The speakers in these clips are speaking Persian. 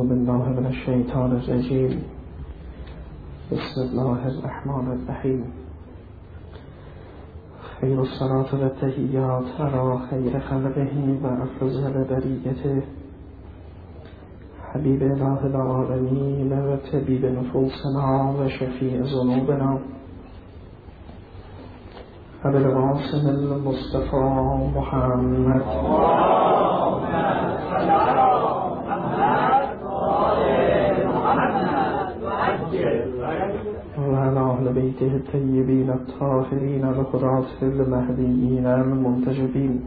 بالله من الشیطان الرجیم. بسم الله الرحمن الرحیم. خیر الصلاة و التحیات علی خیر خلقه و افضل بریته حبیب اله العالمین و طبیب نفوسنا و شفیع ذنوبنا ابوالقاسم المصطفى محمد و علی اهل بیته الطیبین الطاهرین الهداة المهدیین المنتجبین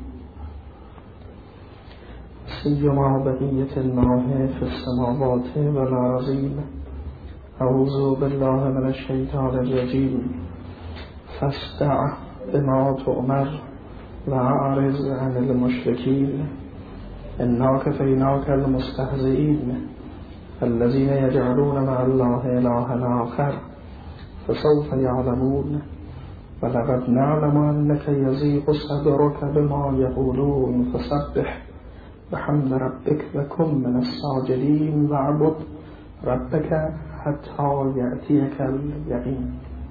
سیما بقیة الله في السماوات والارضین. اعوذ بالله من الشیطان الرجیم. فاصدع بما تؤمر و اعرض عن المشرکین انا کفیناک المستهزئین الذین یجعلون مع الله الها آخر فسوف یعلمون ولقد نعلم انک یضیق صدرک بما یقولون فسبح بحمد ربک و کن من الساجدین واعبد ربک حتی یأتیک الیقین.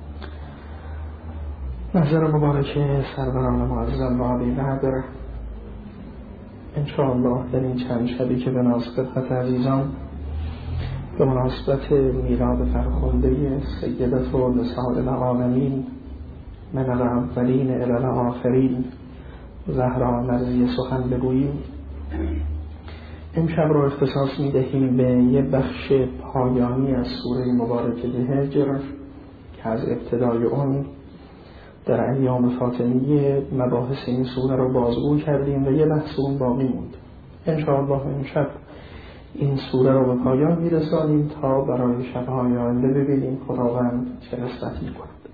نظر مبارک سروران معظم و علی قدر انشاءالله در این چند شبی که به خدمت عزیزان به مناسبت میلاد فرخنده سیدت و نساء العالمین من الاولین الی الاخرین زهرا مرضی سخن بگوییم. امشب را اختصاص میدهیم به یه بخش پایانی از سوره مبارکه هجر که از ابتدای اون در ایام فاطمیه مباحث این سوره رو بازگو کردیم و یه بحث اون باقی موند. انشاءالله امشب این سوره رو به پایان میرسانیم تا برای شبهای آینده ببینیم خداوند چه رسالتی کند.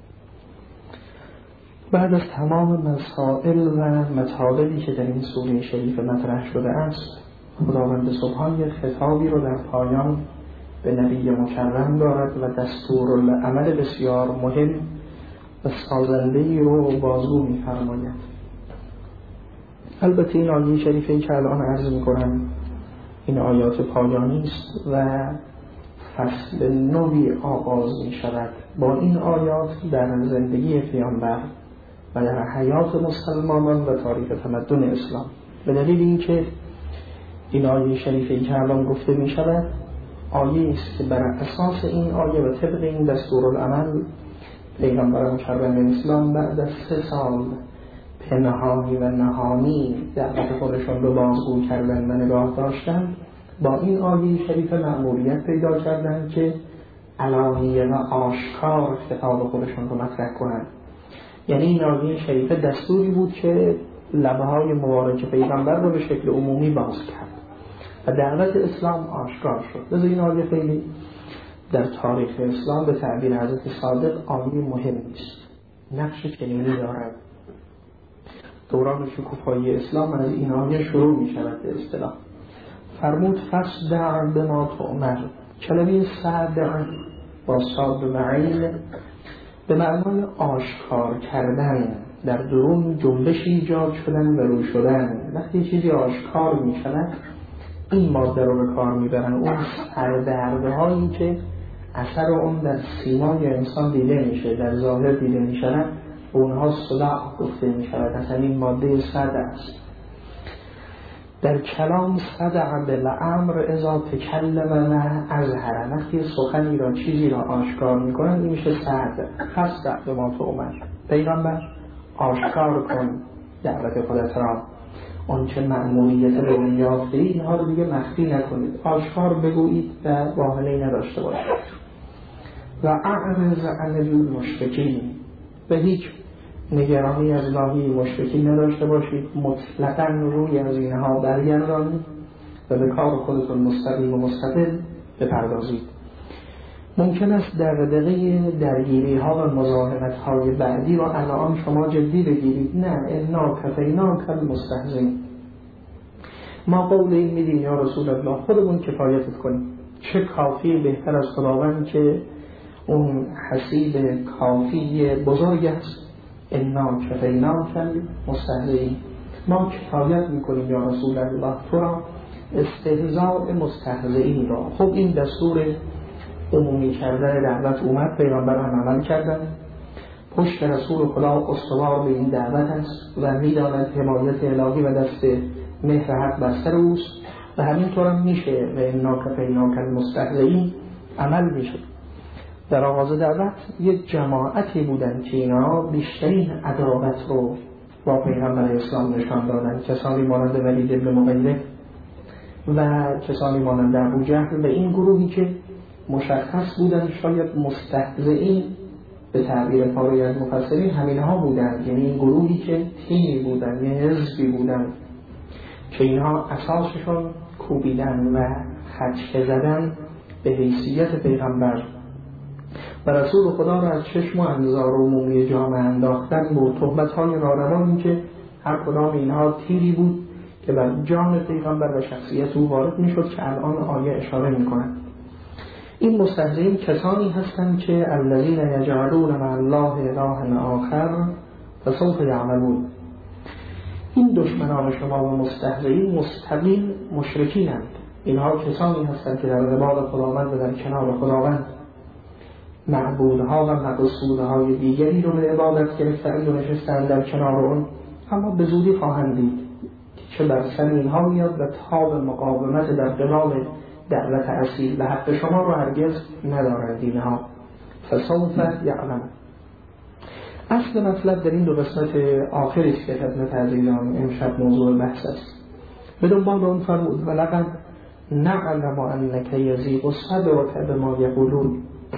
بعد از تمام مسائل و مطالبی که در این سوره شریف مطرح شده است، خداوند سبحان یک خطابی رو در پایان به نبی مکرم دارد و دستورالعمل بسیار مهم و سازنده‌ای رو بازگو می‌فرماید. البته این آیه شریفی که الان عرض می‌کنم این آیات پایانی است و فصل نوی آغاز می‌شود با این آیات در زندگی پیامبر و در حیات مسلمانان و تاریخ تمدن اسلام. به دلیل اینکه این آیه شریفی که الان گفته می‌شود آیه است که بر اساس این آیه و طبق این دستورالعمل پیغمبر مکرم اسلام بعد از 3 سال پنهانی و نهانی دعوت خودشون رو بازگو کردن و نگاه داشتن، با این آیه شریف مأموریت پیدا کردن که علانیه و آشکار خطاب خودشون رو مطرح کنن. یعنی این آیه شریف دستوری بود که لبهای مبارک پیغمبر رو به شکل عمومی باز کرد و دعوت اسلام آشکار شد. لذا این آیه خیلی در تاریخ اسلام به تعبیر حضرت صادق آیه مهمی است، نقش کلیدی دارد. دوران شکوفایی اسلام از این آیه شروع می شود. به اصطلاح فرمود فاصدع بما تؤمر. کلمه صدع با صاد و عین به معنای آشکار کردن، در درون جنبش ایجاد شدن و رو شدن. وقتی چیزی آشکار می شود این ماده رو به کار می برن، اون سردرده هایی که اثر اون در سیمای انسان دیده میشه، در ظاهر دیده میشن، اونها صدع گفته میشود. اصلا این ماده صدع است. در کلام صدع بالامر اذا تکلم و اظهر، وقتی سخنی را چیزی را آشکار میکنن این میشه صدع. فاصدع بما تؤمر، پیغمبر آشکار کن دعوت خودت را، اون چه مأموریت رو یافته اینها رو دیگه مخفی نکنید، آشکار بگویید و واهمه‌ای نداشته باشید. و اعرض عن المشرکین، به هیچ نگرانی از ناحیه مشرکین نداشته باشید، مطلقاً روی از اینها برگردانید و به کار خودتون مستقیم و مستقل بپردازید. ممکن است دغدغه درگیری ها و مزاحمت های بعدی را الان شما جدی بگیرید. نه، انا کفیناک المستهزئین، ما قول این میدیم یا رسول الله خودمون کفایتت کنیم. چه کافی بهتر از خداوند که اون حسیب کافی بزرگ است. انا کفیناک المستهزئین، ما کفایت میکنیم یا رسول الله تو را استهزاء مستهزئین را. خب این دستور عمومی کردن دعوت اومد، پیغمبر هم عمل کردن، پشت رسول خدا استوار به این دعوت است و می‌داند حمایت الهی و دست مهر حق بر سر اوست و همینطور هم میشه و انا کفیناک المستهزئین عمل میشه. در آغاز دعوت یک جماعتی بودن که اینا بیشترین عداوت رو با پیغمبر اسلام نشان دادن، کسانی مانند ولید بن مغیره و کسانی مانند ابوجهل و این گروهی که مشخص بودن شاید مستهزئین به تعبیر پاره از مفسرین همینها بودن، یعنی این گروهی که تیمی بودن، یعنی حزبی بودن که اینها اساسشون کوبیدن و خدشه زدن به حیثیت پیغمبر و رسول خدا را از چشم و انظار عمومی جامعه انداختن با تهمت‌های ناروا که هر کدام اینها تیری بود که بر جان پیغمبر و شخصیت او وارد میشد که الان آیه اشاره میکنند. این مستهزئین کسانی هستند که الذین یجعلون مع الله اله آخر فسوف یعملون. این دشمنان شما و مستهزئین مستقیم مشرکینند. اینها کسانی هستند که در قبال خداوند و در کنار خداوند معبودها و مقصودهای دیگری رو به عبادت گرفتند و نشستند در کنار اون، اما به زودی خواهند دید که بر سر اینها میاد و تاب مقاومت در قبال دعوت اصیل و حق شما رو هرگز ندارند. اینها فسوف یعلم. اصل مطلب در این دو قسمت آخری که خدمت عزیزان امشب موضوع بحث است. به دنبال اون فرمود ولقد نعلم انک یضیق صدرک بما یقولون.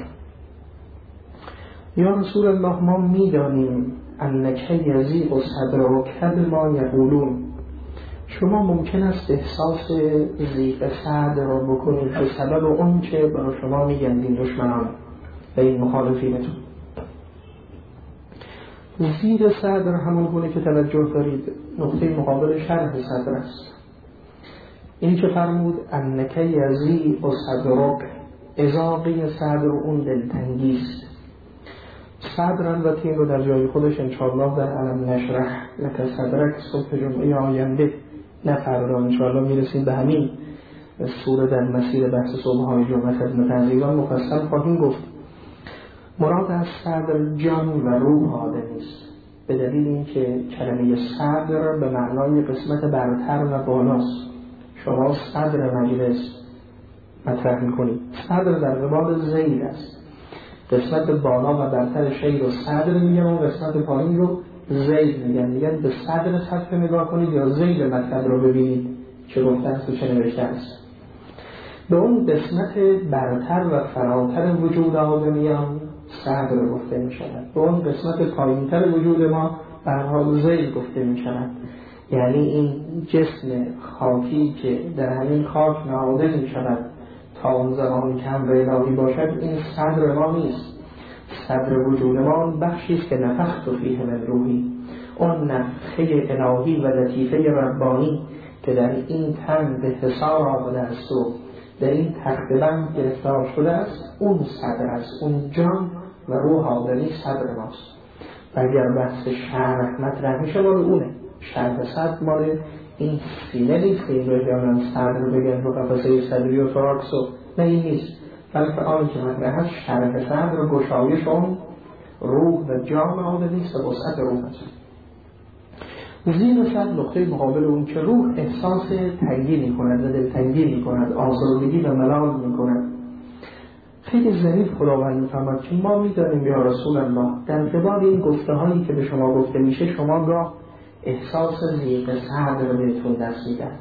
یا رسول الله ما میدانیم انک یضیق صدرک بما یقولون، شما ممکن است احساس ضیق صدر را بکنید به سبب اون که برای شما میگن این دشمنان و این مخالفینتون. زیر صدر همون گونه که توجه دارید نقطه مقابل شرح صدر است. این که فرمود انک یضیق صدرک، ازاقی صدر اون دلتنگی است. صدر البته این رو در جای خودش انشاءالله در علم نشرح لک صدرک صبح جمعه آینده نه فردا انشاءالله میرسیم به همین سوره در مسیر بحث صبح‌های جمعه خدمت عزیزان مفصل خواهیم گفت. مراد از صدر جان و روح آدمی است، به دلیل اینکه کلمه صدر به معنای قسمت برتر و بالاست. شما صدر مجلس مطرح میکنید، صدر در قبال ذیل است. قسمت بالا و برتر شی رو صدر میگن و قسمت پایین رو ذیل میگن به صدر صفحه نگاه کنید یا ذیل مطلب رو ببینید چه گفته است و چه نوشته است. به اون قسمت برتر و فراتر وجود آدمیان صدر گفته می شود، به اون قسمت پایینتر وجود ما به هر حال ذیل گفته می شود. یعنی این جسم خاکی که در همین خاک نهاده می شود تا اون زمان که امر الهی باشد، این صدر ما نیست. صدر وجود ما بخشی است که نفخت فیه من روحی، اون نفخه الهی و لطیفه ربانی که در این تن به حصار آمده است و در این تخت بند گرفتار شده است، اون صدر است، اون جان و روح آدمی صدر ماست. و اگر بحث شرح مطرح میشه مال اونه، شرح صدر مال این سینه نیست که این رو جانم صدر بگن رو قفصه صدری و فراکس و نه این نیست، بلکه آن که مطرح هست شرح صدر و گشایش اون روح و جان آدمی است و وسعت روح است. زیر صدر نقطه مقابل اون که روح احساس تنگی می کند و دلتنگی می کند، آزردگی و ملال می کند. خیلی ظریف خداوند می‌فرماید که ما می‌دانیم یا رسول الله در قبال این گفته هایی که به شما گفته میشه شما گاه احساس ضیق صدر بهتون دست میدن.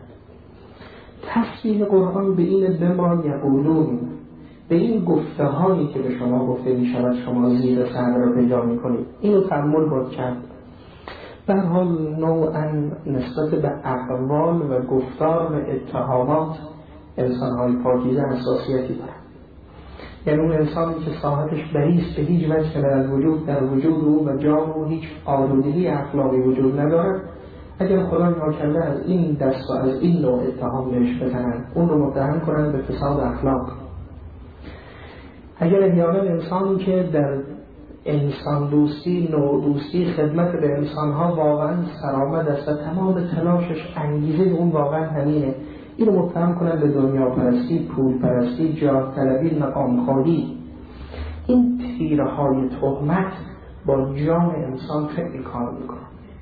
تصریح قرآن به این بما یقولون، به این گفته هایی که به شما گفته میشود شما ضیق صدر رو پیدا میکنید، اینو تأمل باید کرد. به هر حال نوعا نسبت به اقوال و گفتار و اتهامات انسان‌های پاکیزه حساسیتی دارند. یعنی اون انسانی که صاحبش بریست به هیچ وجه من از وجود در وجود او و جان او هیچ آلودگی اخلاقی وجود ندارد، اگر خدا ناکنده از این دست و از این نوع اتهام بهش بزنن، اون رو متهم کنن به فساد اخلاق. اگر احیانا انسانی که در انسان دوستی، نوع دوستی، خدمت به انسانها واقعا سرآمد است و تمام تلاشش انگیزه اون واقعا همینه اینو متهم کنن به دنیا پرستی، پول پرستی، جاه طلبی، مقام خواهی. این تیرهای تهمت با جان انسان خیلی کار میکنه.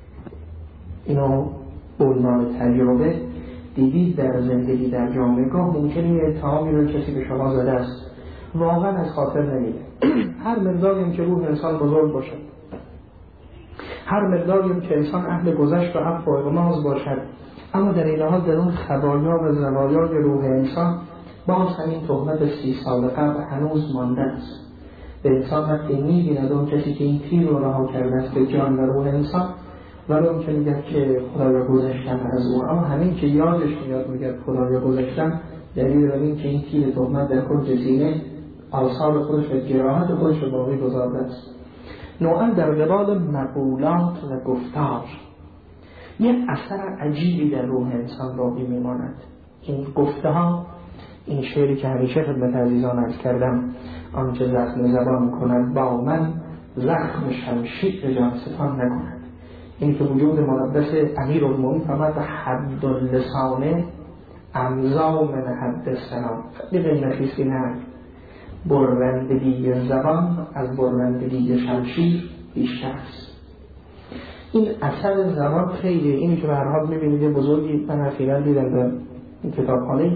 اینو عنوان تجربه دیدید در زندگی در جامعه‌گاه. ممکنه یه اتهامی رو کسی به شما زده است واقعا از خاطر نمیده. هر مقداری که روح انسان بزرگ باشه، هر مقداری که انسان اهل گذشت و عفو و اغماض باشد، اما در این حال در اون خبایا و زوایای روح انسان باز همین تهمت 30 سال قبل هنوز مانده است. به انسان وقتی می‌بیند اون کسی که این تیر رو رها کرده است به جان و روح انسان، ولی اون که میگه که خدایا گذشتم از او، اما همین که یادش میاد میگه خدایا گذشتم، دلیل بر این که این تیر تهمت در کنج سینه آثار خودش و جراحت خودش رو باقی گذارده است. نوعا در قبال مقولات و گفتار یک اثر عجیبی در روح انسان باقی میماند. این گفته ها، این شعری که همیشه خدمت عزیزان عرض کردم، آنچه زخم زبان کند با من، زخم شمشیر جان ستان نکند. این که وجود مقدس امیرالمومنین فرمود حد اللسانه امضا من حد السنا. خیلی غیرنفیسی نه، برندگی زبان از برندگی شمشیر بیشتر است. این اثر زبان خیلی، اینی که به هر حال می‌بینید بزرگی من اخیراً دیدم در کتابخانه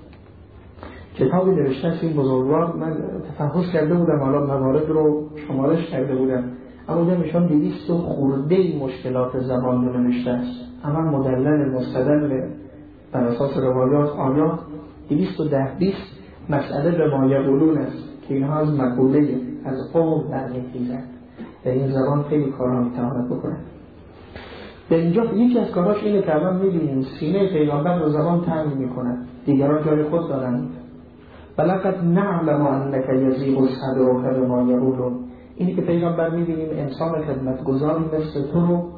کتابی نوشته است این بزرگوار، من تفحص کرده بودم، حالا موارد رو شمارش کرده بودم، اما دیدم ایشان 200 خورده مشکلات زبان رو نوشته است، اما مدلل مستدل بر اساس روایات آیات 210 مسئله به ما یقولون است که اینها از مقوله از قول برمیخیزند. در این زبان خیلی کارها میتواند بکنه. در اینجا یکی از کاراش اینه که الان میبینیم سینه پیغمبر رو زبان تنگ میکنه، دیگران جای خود دارند. ولقد نعلم انک یضیق صدرک بما یقولون. اینی که پیغمبر میبینیم انسان خدمتگزاری مثل تو رو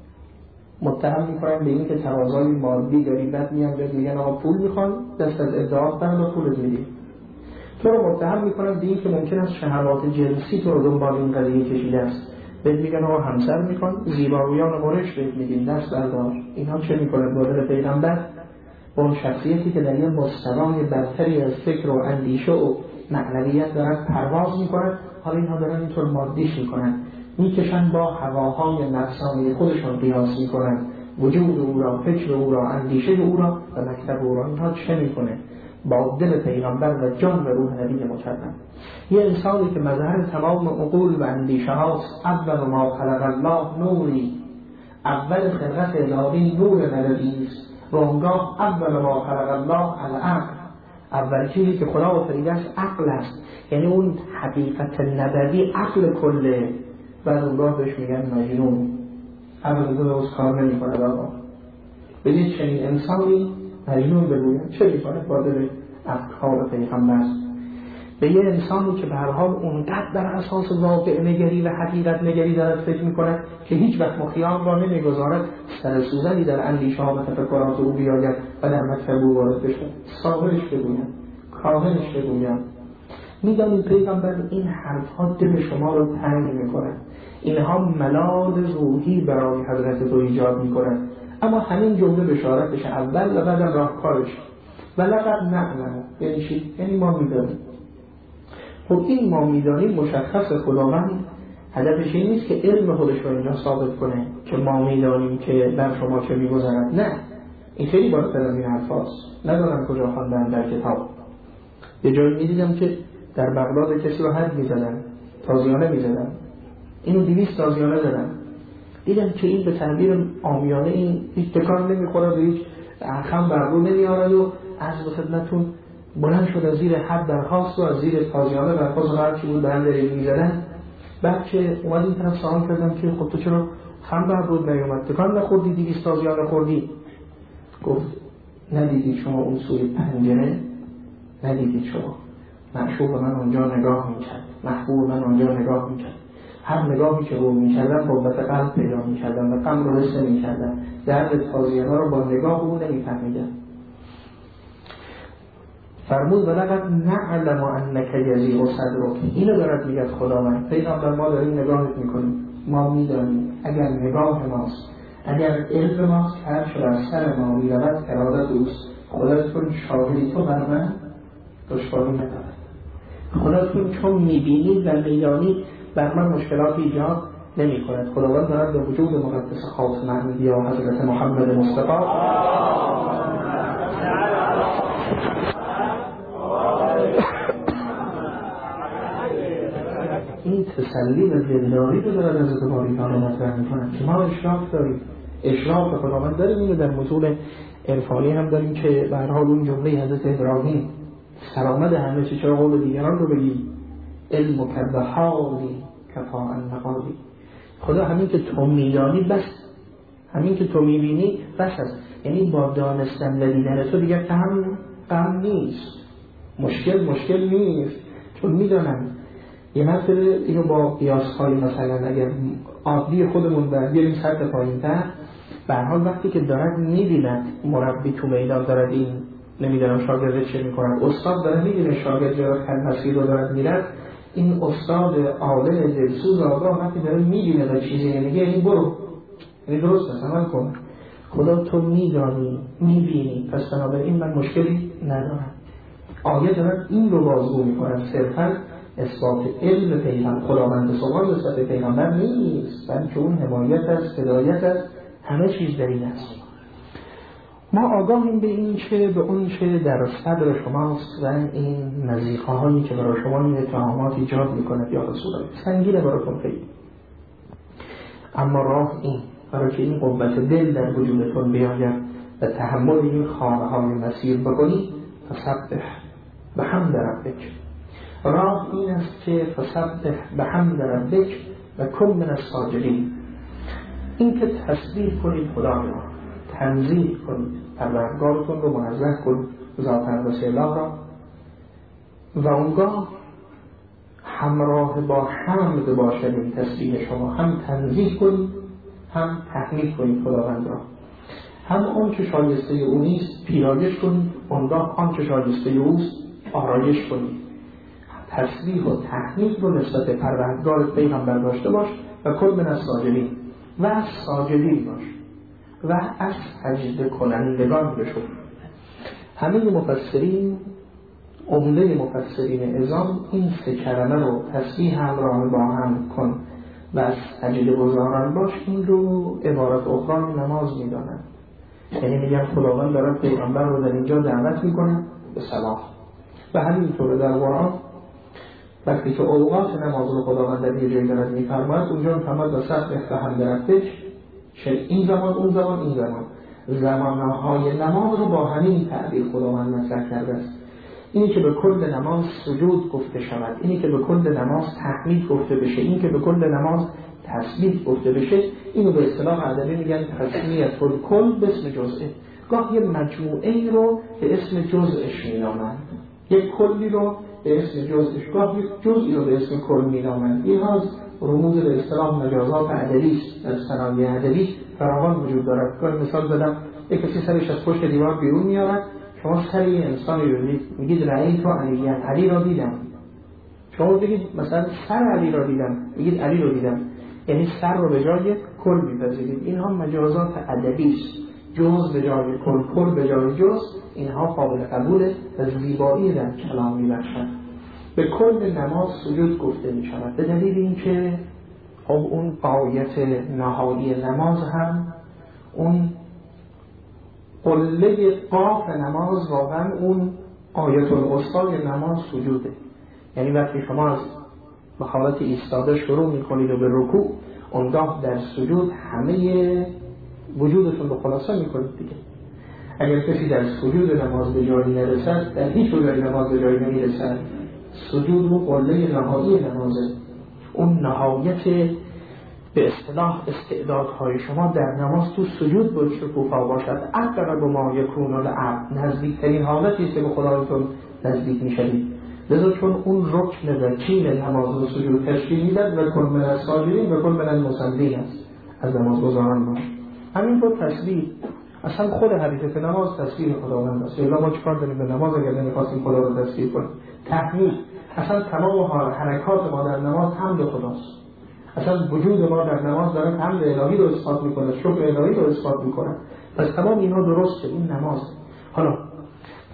متهم میکنن به این که تقاضای مادی داری، بعد میان بهت میگن آقا پول میخوان، دست از ادعا برد و پولت میدی. تو رو متهم میکنن به این که ممکن است شهوات جنسی تو رو دنبال این قضیه کشیده است، بهت میگن آقا همسر میخوان، زیبایان قریش بهت میگن دست بردار. اینا چه میکنه؟ بدل پیغمبر با اون شخصیتی که در یه مستوای برتری از فکر و اندیشه و معنویت دارن پرواز میکنن، حالا اینها دارن اینطور مادیش میکنن، میکشن با هواهای نفسانی خودشون قیاس میکنن وجود او را، فکر او را، اندیشه او را و مکتب او را. اینها چه میکنه؟ با دل پیغمبر و جان و روح نبی مکرم. یه انسانی که مظهر تمام عقول و اندیشه هاست، اول ما خلق الله نوری، اول خلقت الهی نور نبوی است، و اونگاه اول ما خلق الله العقل، اول چیزی که خدا آفریده است عقل است، یعنی اون حقیقت نبوی عقل کله. بعد اونگاه بهش میگن مجنون، عقل درست کار نمی‌کنه. آقا بدید چنین انسانی مجنون بگوید چه می‌کنه؟ با دل افکار پیغمبر به یه انسانی که به هر حال اونقدر بر اساس واقع نگری و حقیقت نگری دارد فکر می‌کنه که هیچ وقت مخیام را نمی‌گذارد سر سوزنی در اندیشه ها و تفکرات او بیاید و در مکتب او وارد بشه. صاحبش بگویم، کاهنش بگویم. میدانید پیغمبر این حرف‌ها دل شما رو تنگ می‌کنه، اینها ملال روحی برای حضرت تو ایجاد می‌کنه، اما همین جمله بشارتش اول و بعد راهکارش. ولقد نعلم یعنی چی؟ یعنی ما می‌دانیم. خب این ما می‌دانیم مشخص خداوند هدفش این نیست که علم خودش رو اینجا ثابت کنه که ما می‌دانیم که در شما چه می‌گذرد. نه، این خیلی بالاتر از این حرفاست. ندارم کجا خواندن در کتاب. یه جایی می‌دیدم که در بغداد کسی رو حد می‌زدن، تازیانه می‌زدن، اینو 200 تازیانه زدن. دیدم که این به تعبیر عامیانه این هیچ تکان نمی‌خوره و هیچ خم بر رو نمی‌آورد و عرض به خدمتتون بلند شد از زیر حد درخواست و از زیر تازیانه درخواست هر چی بود بند می‌زدن. بعد که اومد این طرف سوال کردم که خب تو چرا خم بر رو نیومد، تکان نخوردی، 200 تازیانه خوردی؟ گفت ندیدید شما اون سوی پنجره؟ ندیدید شما؟ معشوق من اونجا نگاه می‌کرد، محبوب من اونجا نگاه می‌کرد. هر نگاهی که رو می‌کردم قوت قلب پیدا می‌کردم و غم رو حس نمی‌کردم. درد تازیانه رو با نگاه او نمی‌فهمیدم. فرمود ولقد نعلم انک یضیق صدرک. اینو دارد میگه خداوند. پیغمبر ما داریم نگاهت می‌کنیم، ما می‌دانیم اگر نگاه ماست، اگر علم ماست، هر چه از سر ما می‌رود ارادت اوست. خدا چون شاهدی تو بر من دشواری ندارد، خدا چون میبینی و میدانی بر من مشکلات ایجاد نمی کند. خداوند دارد به وجود مقدس خاص محمدی یا حضرت محمد مصطفی این تسلی و دلداری رو دارد از باری تعالی مطرح می‌کند که ما اشراف داریم، اشراف به خداوند داریم. اینو در متون عرفانی هم داریم که به هر حال اون جمله حضرت ابراهیم سرآمد همه چیز چرا قول دیگران رو بگی علم و کرده حالی کفا النقالی. خدا همین که تو میدانی بس، همین که تو میبینی بس است. یعنی با دانستن و دیدن تو دیگر غم نیست، مشکل نیست، چون میدانم. یه مسئله اینو با قیاس‌های مثلا اگر عادی خودمون برگیریم سطح پایین‌تر، به هر حال وقتی که دارد می‌بیند مربی تو میدان دارد این نمیدونم شاگرد چه می‌کند، استاد داره می‌بینه شاگرد جلوی مسیر رو دارد میرد، این استاد عالم دلسوز آگاه وقتی داره می‌بینه و چیزی نمیگه یعنی برو، یعنی درست است عمل کن. خدا تو می‌دانی می‌بینی، پس بنابراین من مشکلی ندارم. آیه دارد این رو بازگو می‌کند، صرفاً اثبات علم پیغمبر خداوند سبحان نسبت پیغمبر نیست، بلکه اون حمایت است، هدایت است، همه چیز در این است. ما آگاهیم به این چه به اون چه در صدر شماست و این مضیقه هایی که برای شما این اتهامات ایجاد میکند یا رسول الله سنگینه براتون خیلی، اما راه این برای که این قوت دل در وجودتون بیاید و تحمل این خاره های مسیر بکنید، فسبح بحمد ربک. راه این است که فسبح بحمد ربک و کن من الساجدین. این که تسبیح کنید خدا را، تنزیه کنید پروردگارتون رو، منزه کنید ذات اقدس الله را، و اونگاه همراه با حمد باشد این تسبیح شما، هم تنزیه کنید هم تحمید کنید خداوند را، هم آن که شایسته او نیست پیرایش کنید، اونگاه آن که شایسته اوست آرایش کنید. تسبیح و تحمید رو نسبت پروردگار پیغمبر داشته باش و کل من الساجدین و از ساجدین باش و از سجده کنندگان بشو. همه مفسرین، عمده مفسرین عظام این سه کلمه رو تسبیح همراه با هم کن و از سجده گذاران باش این رو عبارت اخرى نماز میدانند. یعنی میگن خداوند دارد پیغمبر رو در اینجا دعوت میکنه به صلاح. و همینطور در قرآن وقتی که اوقات نماز رو خداوند در یه جایی دارد میفرماید، اونجا میفرماید و سبح بحمد ربک، این زمان اون زمان این زمان، زمانهای نماز رو با همین تعبیر خداوند مطرح کرده است. اینی که به کل نماز سجود گفته شود، اینی که به کل نماز تحمید گفته بشه، اینی که به کل نماز تسبیح گفته بشه، اینو به اصطلاح ادبی میگن تسمیه الکل به اسم جزء. گاه یه مجموعه رو به اسم جزءش مینامند، یک کلی رو به اسم جزءش، گاه یک جزئی رو به اسم کل مینامند. این ها رموز به اصطلاح مجازات ادبی است. در صنایع ادبی فراوان وجود دارد. گاهی مثال زدم، یک کسی سرش از پشت دیوار بیرون میارد، شما سر یه انسانی رو میگید رأیت علی را دیدم. شما بگید مثلا سر علی را دیدم، میگید علی رو دیدم، یعنی سر رو به جای کل میپذیرید. اینها مجازات ادبی است. جز به جای کل، کل به جای جز، اینها قابل قبوله و زیبایی در کلام میبخشند. به کل نماز سجود گفته می شود به دلیل اینکه خب اون غایت نهایی نماز هم اون قله قاف نماز واقعا اون آیت الوسطی نماز سجوده. یعنی وقتی شما از به حالت ایستاده شروع میکنید و به رکوع، اونگاه در سجود همه وجودتون رو خلاصه میکنید دیگه. اگر کسی در سجود نماز به جایی نرسد، در هیچ وجهی نماز به جایی نمیرسد. سجود و قله نهایی نمازه، اون نهایت به اصطلاح استعدادهای شما در نماز تو سجود به شکوفا باشد. اقرب ما یکون العبد، نزدیکترین حالتی است که به خدایتون نزدیک میشوید. لذا چون اون رکن رکین نماز و سجود تشکیل میدهد و کن من الساجدین و کن من المصلین است، از نماز گزاران باش. همینطور تسبیح، اصلا خود حرکت نماز تسبیح خداوند است. الا ما چیکار داریم به نماز اگر نمی‌خواستیم خدا رو تسبیح کنیم؟ تحمید، اصلا تمام حرکات ما در نماز حمد خداست. اصلا وجود ما در نماز داره حمد الهی رو اثبات میکنه، شکر الهی رو اثبات میکنه. پس تمام اینها درسته، این نماز. حالا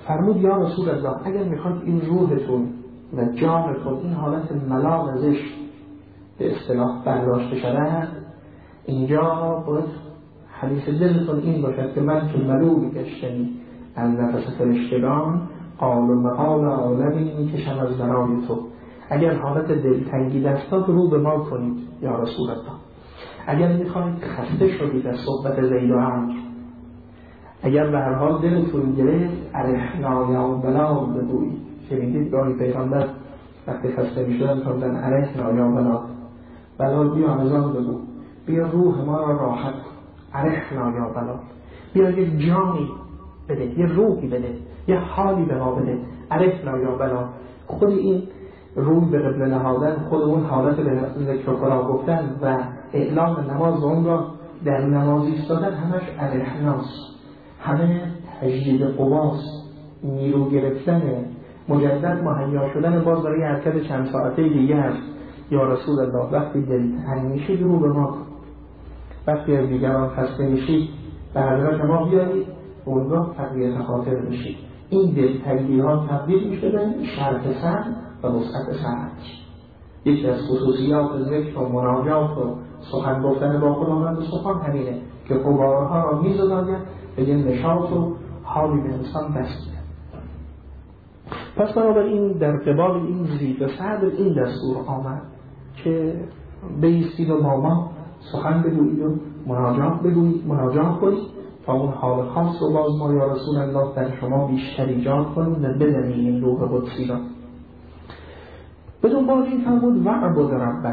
فرمود یا رسول الله اگر میخواید این روحتون و جانتون این حالت ملال ازش به اصطلاح برداشته شود، اینجا باید حدیث دلتون این باشد که من تو ملول گشتنی از نفس فرشتگان قال و مقال عالمی میکشم از برای تو. اگر حالت دلتنگی دستات رو به ما کنید یا رسول الله. اگر میخواید خسته شدید از صحبت زید و عمرو، اگر به هر حال دلتون گرفت ارحنا یا بلال بگویید. شنیدید گاهی پیغمبر وقتی خسته میشدن کردن ارحنا یا بلال بیا ازان بگو، بیا روح ما را راحت، ارحنا یا بلال، بیا یک جانی بده، یه روحی بده، یه حالی به ما بده، ارحنا یا بلال. خود این روی به قبله نهادن، خود اون حالت به ذکر و قرآن گفتن و اعلام نماز و اون را در نماز ایستادن همش ارحناست، همه تجدید قواست، نیرو گرفتن، مجدد مهیا شدن باز برای حرکت چند ساعته دیگه هست. یا رسول الله وقتی دلت تنگ میشه رو به ما کن، وقتی از دیگران خسته میشید به حضرت ما بیایید، اونگاه تقویت خاطر میشید. این دلتنگی ها تبدیل میشه به شرط صبر و وسعت سعادت. یکی از خصوصیات ذکر و مناجات و سخن گفتن با خداوند سبحان همینه که غبارها را میزداید به یه نشاط و حالی به انسان دست میده. پس بنابراین در قبال این زید و صدر این دستور آمد که بایستید و ما سخن بگویید و مناجات کنید تا اون حال خاص رو باز ما یا رسول الله در شما بیشتر ایجاد کنید و بدنید این روح قدسی را. به دنبال این فرمود وعبد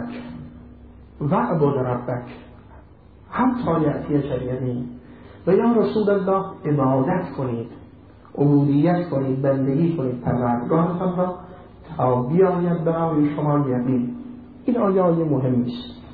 ربک حتی یأتی شریعتی و یا رسول الله عبادت کنید، عبودیت کنید، بندگی کنید پروردگارتان را تا بیاید برای شما یقین. این آیه مهمی است.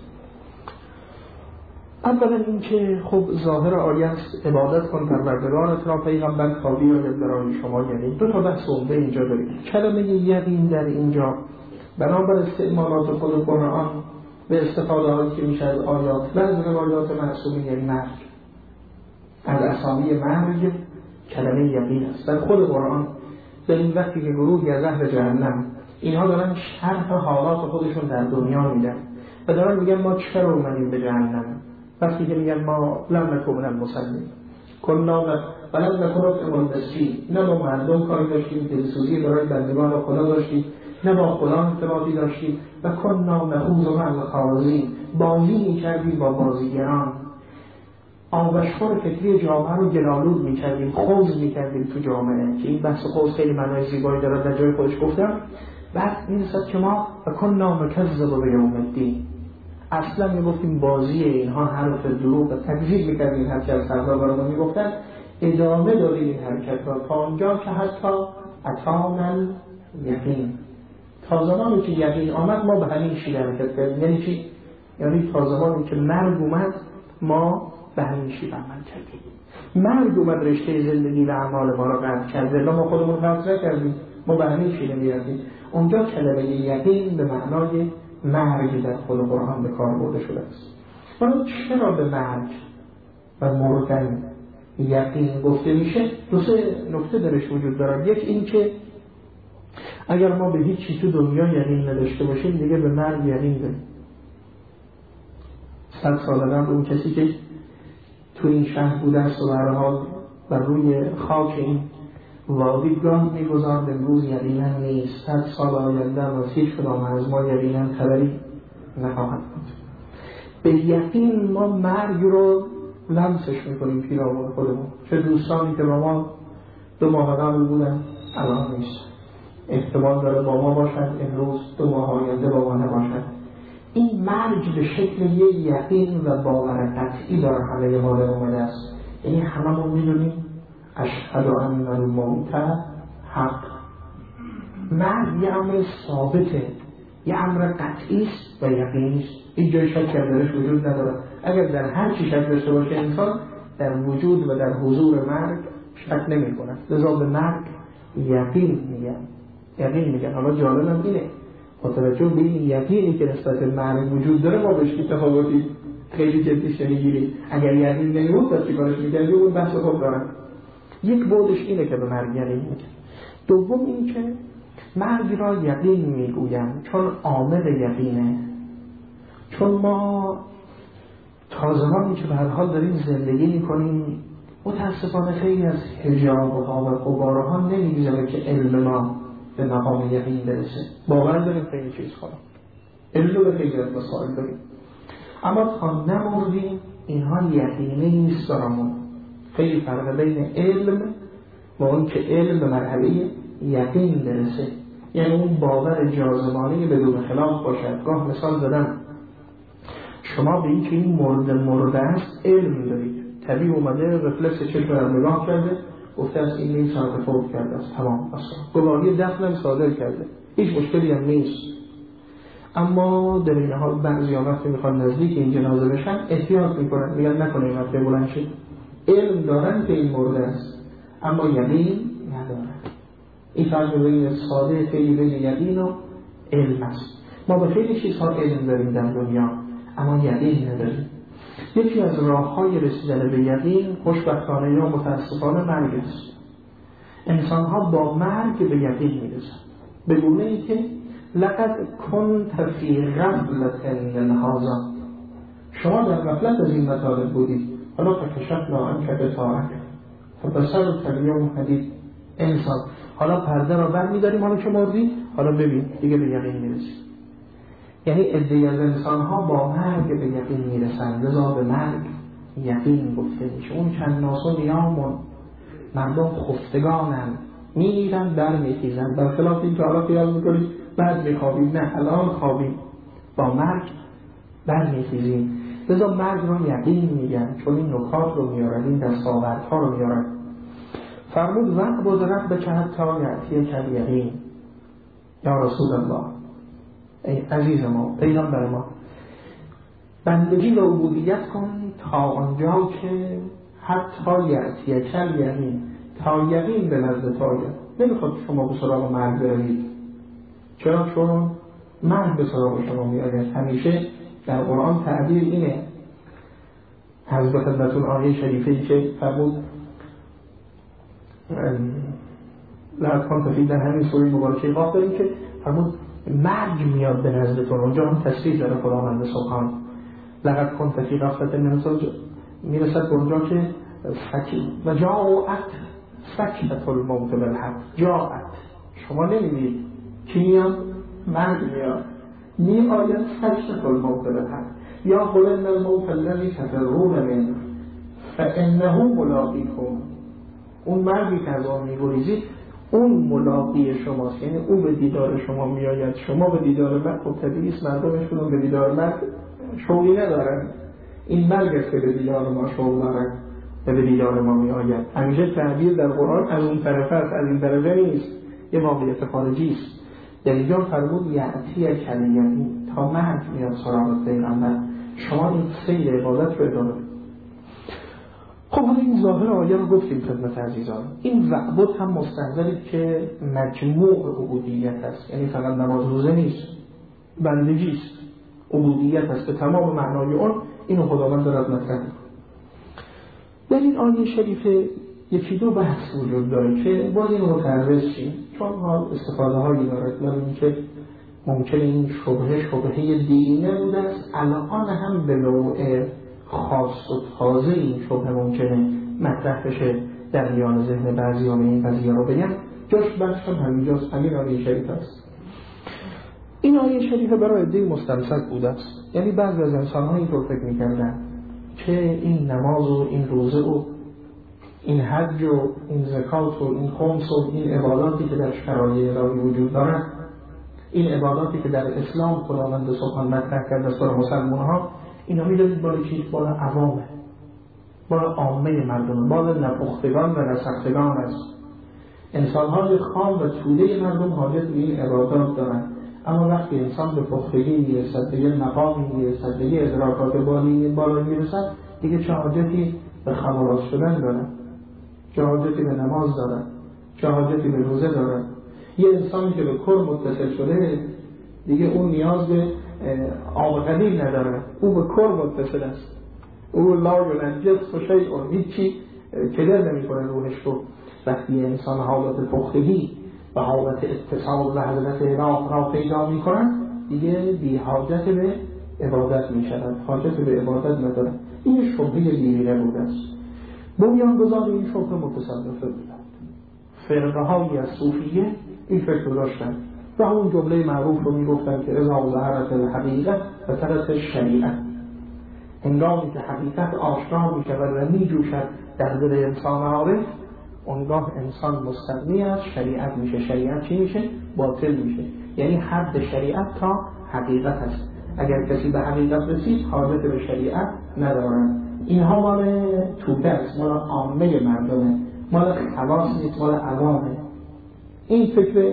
اولا این که خب ظاهر آیه است عبادت کن پروردگارت را پیغمبر تا بیاید برای شما یقین. دو تا بحث عمده اینجا داریم. کلمه یقین در اینجا بنابر استعمالات خود قرآن به استفاده هایی که میشه از آیات و از روایات معصومین، یعنی مرگ، از اسامی مرگ کلمه یقین است. در خود قرآن در این وقتی که گروهی از اهل جهنم اینها دارن شرح حالات خودشون در دنیا میدن و دارن میگن ما چرا اومدیم به جهنم، وقتی که میگن ما لم نکن من المصلین کنا و لم نکن نطعم المسکین، نه با مردم کاری داشتیم، دلسوزی برای بندگان خدا داشتیم، نه با خدا ارتباطی داشتیم و کنا نخوض مع الخاضعین، بازی میکردیم با بازیگران، آبشخور فکری جامعه رو گلالود میکردیم، خوض میکردیم تو جامعه، که این بحث خوض خیلی معنای زیبایی داره در جای خودش گفتم. بعد این است که ما کنا نکذب بیوم الدین، اصلا میگفتیم بازی اینها حرف دروغ و تکذیب میکردیم هر که از فردا برامون میگفتن، ادامه دادیم این حرکت را تا آنجا که حتی اتانا یقین، تا زمانی که یقین آمد ما به همین شیوه حرکت کردیم. یعنی چی؟ یعنی تا زمانی که مرگ اومد ما به همین شیوه عمل کردیم. مرگ اومد رشته زندگی و اعمال ما را قطع کرد، الا ما خودمون قطع نکردیم، ما به همین شیوه می‌رفتیم. اونجا کلمه یقین به معنای مرگ در خود قرآن به کار برده شده است. ولی چرا به مرگ و مردن یقین گفته میشه؟ دو سه نکته درش وجود دارد. یک این که اگر ما به هیچ چیز تو دنیا یقین نداشته باشیم دیگه به مرگ یقین داریم. 100 سال قبل اون کسی که تو این شهر بوده است و به هر حال بر روی خاک این وادی گام می‌گذارد، امروز یقینا نیست. 100 سال آینده از هیچ کدام از ما یقینا خبری نخواهد بود. به یقین ما مرگ رو لمسش می‌کنیم پیرامون خودمون. چه دوستانی که با ما 2 ماه قبل بودن الان نیست، احتمال داره با ما باشد امروز، 2 ماه آینده با ما نباشد. این مرگ به شکل یک یقین و باور قطعی در همه ما اومده است. یعنی هممون می‌دونیم اشهد ان الموت حق. مرگ یه امر ثابته، یه امر قطعی است و یقینی است، هیچ جای شک درش وجود نداره. اگر در هر چی شک داشته باشه انسان در وجود و در حضور مرگ شک نمی‌کنه. لذا به مرگ یقین میگن. حالا جالبم اینه با توجه به این یقینی که نسبت مرگ وجود داره ما بهش تفاوتی خیلی جدیش نمیگیریم. اگر یقین نمی‌بود تا چیکارش می‌کردیم اون بحث خوب دارن. یک بودش اینه که به مرگ یقین میگه. دوم این که مرگ را یقین میگویم چون عامل یقینه، چون ما تا زمانی که به هر حال داریم زندگی میکنیم متاسفانه خیلی از حجاب‌ها و غبارها نمیگذاره که علم ما به مقام یقین برسه. باور داریم خیلی چیزها، علم به خیلی از مسائل داریم، اما تا نمردیم اینها یقینی نیست برامون. خیلی فرق بین علم و اون که علم به مرحله یقین برسه، یعنی اون باور جازمانه بدون خلاف باشد. گاه مثال زدم، شما به این که این مرده است علم دارید، طبیعی اومده رفلکس چشم رو نگاه کرده گفته از این ساعت فوت کرده است، تمام اصلا گواهی دفنم صادر کرده، هیچ مشکلی هم نیست. اما در این حال بعضی وقتی میخوان نزدیک این جنازه بشن احتیاط میکنن، میگن نکنه این وقتی بلند شد. علم دارن که این مرده است اما یقین ندارن. این فرق بین ساده خیلی بین یقین و علم است. ما به خیلی چیزها علم داریم در دنیا اما یقین نداریم. یکی از راه‌های رسیدن به یقین خوشبختانه یا متاسفانه مرگ است. انسان‌ها با مرگ به یقین میرسن به گونه‌ای که لقد كنت فی غفلة من هذا، شما در غفلت از این مطالب بودید، حالا فکشفنا عنک غطاءک فبصرک اليوم حدید. انسان حالا پرده را بر می‌داریم، حالا که مردی حالا ببین دیگه به یقین میرسید. یعنی عده‌ای از انسان‌ها با مرگ به یقین میرسند، لذا به مرگ یقین گفته میشه. اون چند ناسو نیامون، مردم خفتگانند، میرن در میخیزن، برخلاف این که حالا خیال میکنید بعد میخوابیم، نه الان خوابیم، با مرگ بر میخیزیم. لذا مرگ رو یقین میگن چون این نکات رو میارن، این دستاوردها رو میارن. فرمود وعبد ربک حتی یأتیک الیقین. یا رسول الله، ای عزیز ما، پیغمبر ما، بندگی و عبودیت کن تا آنجا که حتی یأتیک الیقین، تا یقین به نزد تو آید. نمیخواد شما به سراغ مرگ بروید. چرا؟ چون مرگ به سراغ شما میآید. همیشه در قرآن تعبیر اینه، حضرت خدمتون آیه شریفه‌ای که فرمود لقد كنت فی، در همین سوره مبارکه قاف داریم که فرمود مرگ میاد به نزدتون. اونجا هم تصریح داره خداوند سبحان، لقد كنت فی غفلة من هذا، میرسد به اونجا که و جاءت سکرة الموت بالحق. جاءت، شما نمیدید کی میاد؟ مرگ میاد. میآید سکرة الموت بالحق. یا قل ان الموت الذی تفرون منه فانه ملاقیکم. اون مرگی که از آن میگریزید اون ملاقی شماست، یعنی او به دیدار شما میآید، شما به دیدار مرگ. خب طبیعی است مردمشون به دیدار مرگ شوقی ندارن، این مرگ است که به دیدار ما شوق دارن و به دیدار ما میآید. همیشه تعبیر در قرآن از اون طرف است، از این طرفه نیست، یه واقعیت خارجی است. در اینجا فرمود یأتی کلیمی، تا مرگ میاد سراغ پیغمبر، شما این سیر عبادت رو ادامه. خب حالا این ظاهر آیه رو گفتیم خدمت عزیزان. این وعبد هم مستحضرید که مجموع عبودیت است، یعنی فقط نماز روزه نیست، بندگی است، عبودیت است به تمام معنای اون. اینو خداوند دارد مطرح. در این آیه شریفه یکی دو بحث وجود داره که باید این رو تعرض شیم، چون استفاده هایی دارد. در این که ممکن این شبهه دینی بوده است، الان هم به نوع خاص و تازه این شبهه ممکنه مطرح بشه در میان ذهن بعضیان این قضیه رو بگن. جاش بحث همینجاست، همین آیه شریف است. این آیه شریفه برای عده مستمسک بوده است، یعنی بعضی از انسان‌ها اینطور فکر می‌کردن که این نماز و این روزه و این حج و این زکات و این خمس و این عباداتی که در شرایع الهی وجود دارن، این عباداتی که در اسلام خداوند سبحان مطرح کرده است برای مسلمان‌ها، اینا می‌دونید بالا چیز، بالا عوامه، بالا عامه مردم، بالا نپختگان و نسختگان است. انسان‌های خام و توده مردم حاجت به این عبادات دارن، اما وقتی انسان به پختگی میرسد، به یه مقامی میرسد، به یه ادراکات بالا میرسد، دیگه چه حاجتی به خمارات شدن دارن، چه حاجتی به نماز دارن، چه حاجتی به روزه دارن. یه انسانی که به کر متصل شده دیگه اون نیاز به آب قلیل نداره، او به کر متصل است، او لا ینجس شیء، هیچی کدر نمیکنه روحش رو. وقتی انسان حالت پختگی و حالت اتصال و حضرت الهی را پیدا میکنن دیگه بی حاجت به عبادت میشود، حاجت به عبادت نداره. این شبهه دیرینه بوده است. بنیانگذار این شبهه متصوفه بودند. فرقه هایی از صوفیه این فکر رو داشتن و اون جمله معروف رو میگفتن که اذا ظهرت الحقیقت و طرت شریعت، هنگامی که حقیقت آشکار میشود و میجوشد در دل انسان عارف، اونگاه انسان مستغنی از شریعت میشه. شریعت چی میشه؟ باطل میشه. یعنی حد شریعت تا حقیقت است. اگر کسی به حقیقت رسید حاجت به شریعت ندارن. اینها مال توده است، مال عامه مردمه، مال خواص نیست، مال عوامه. این فکر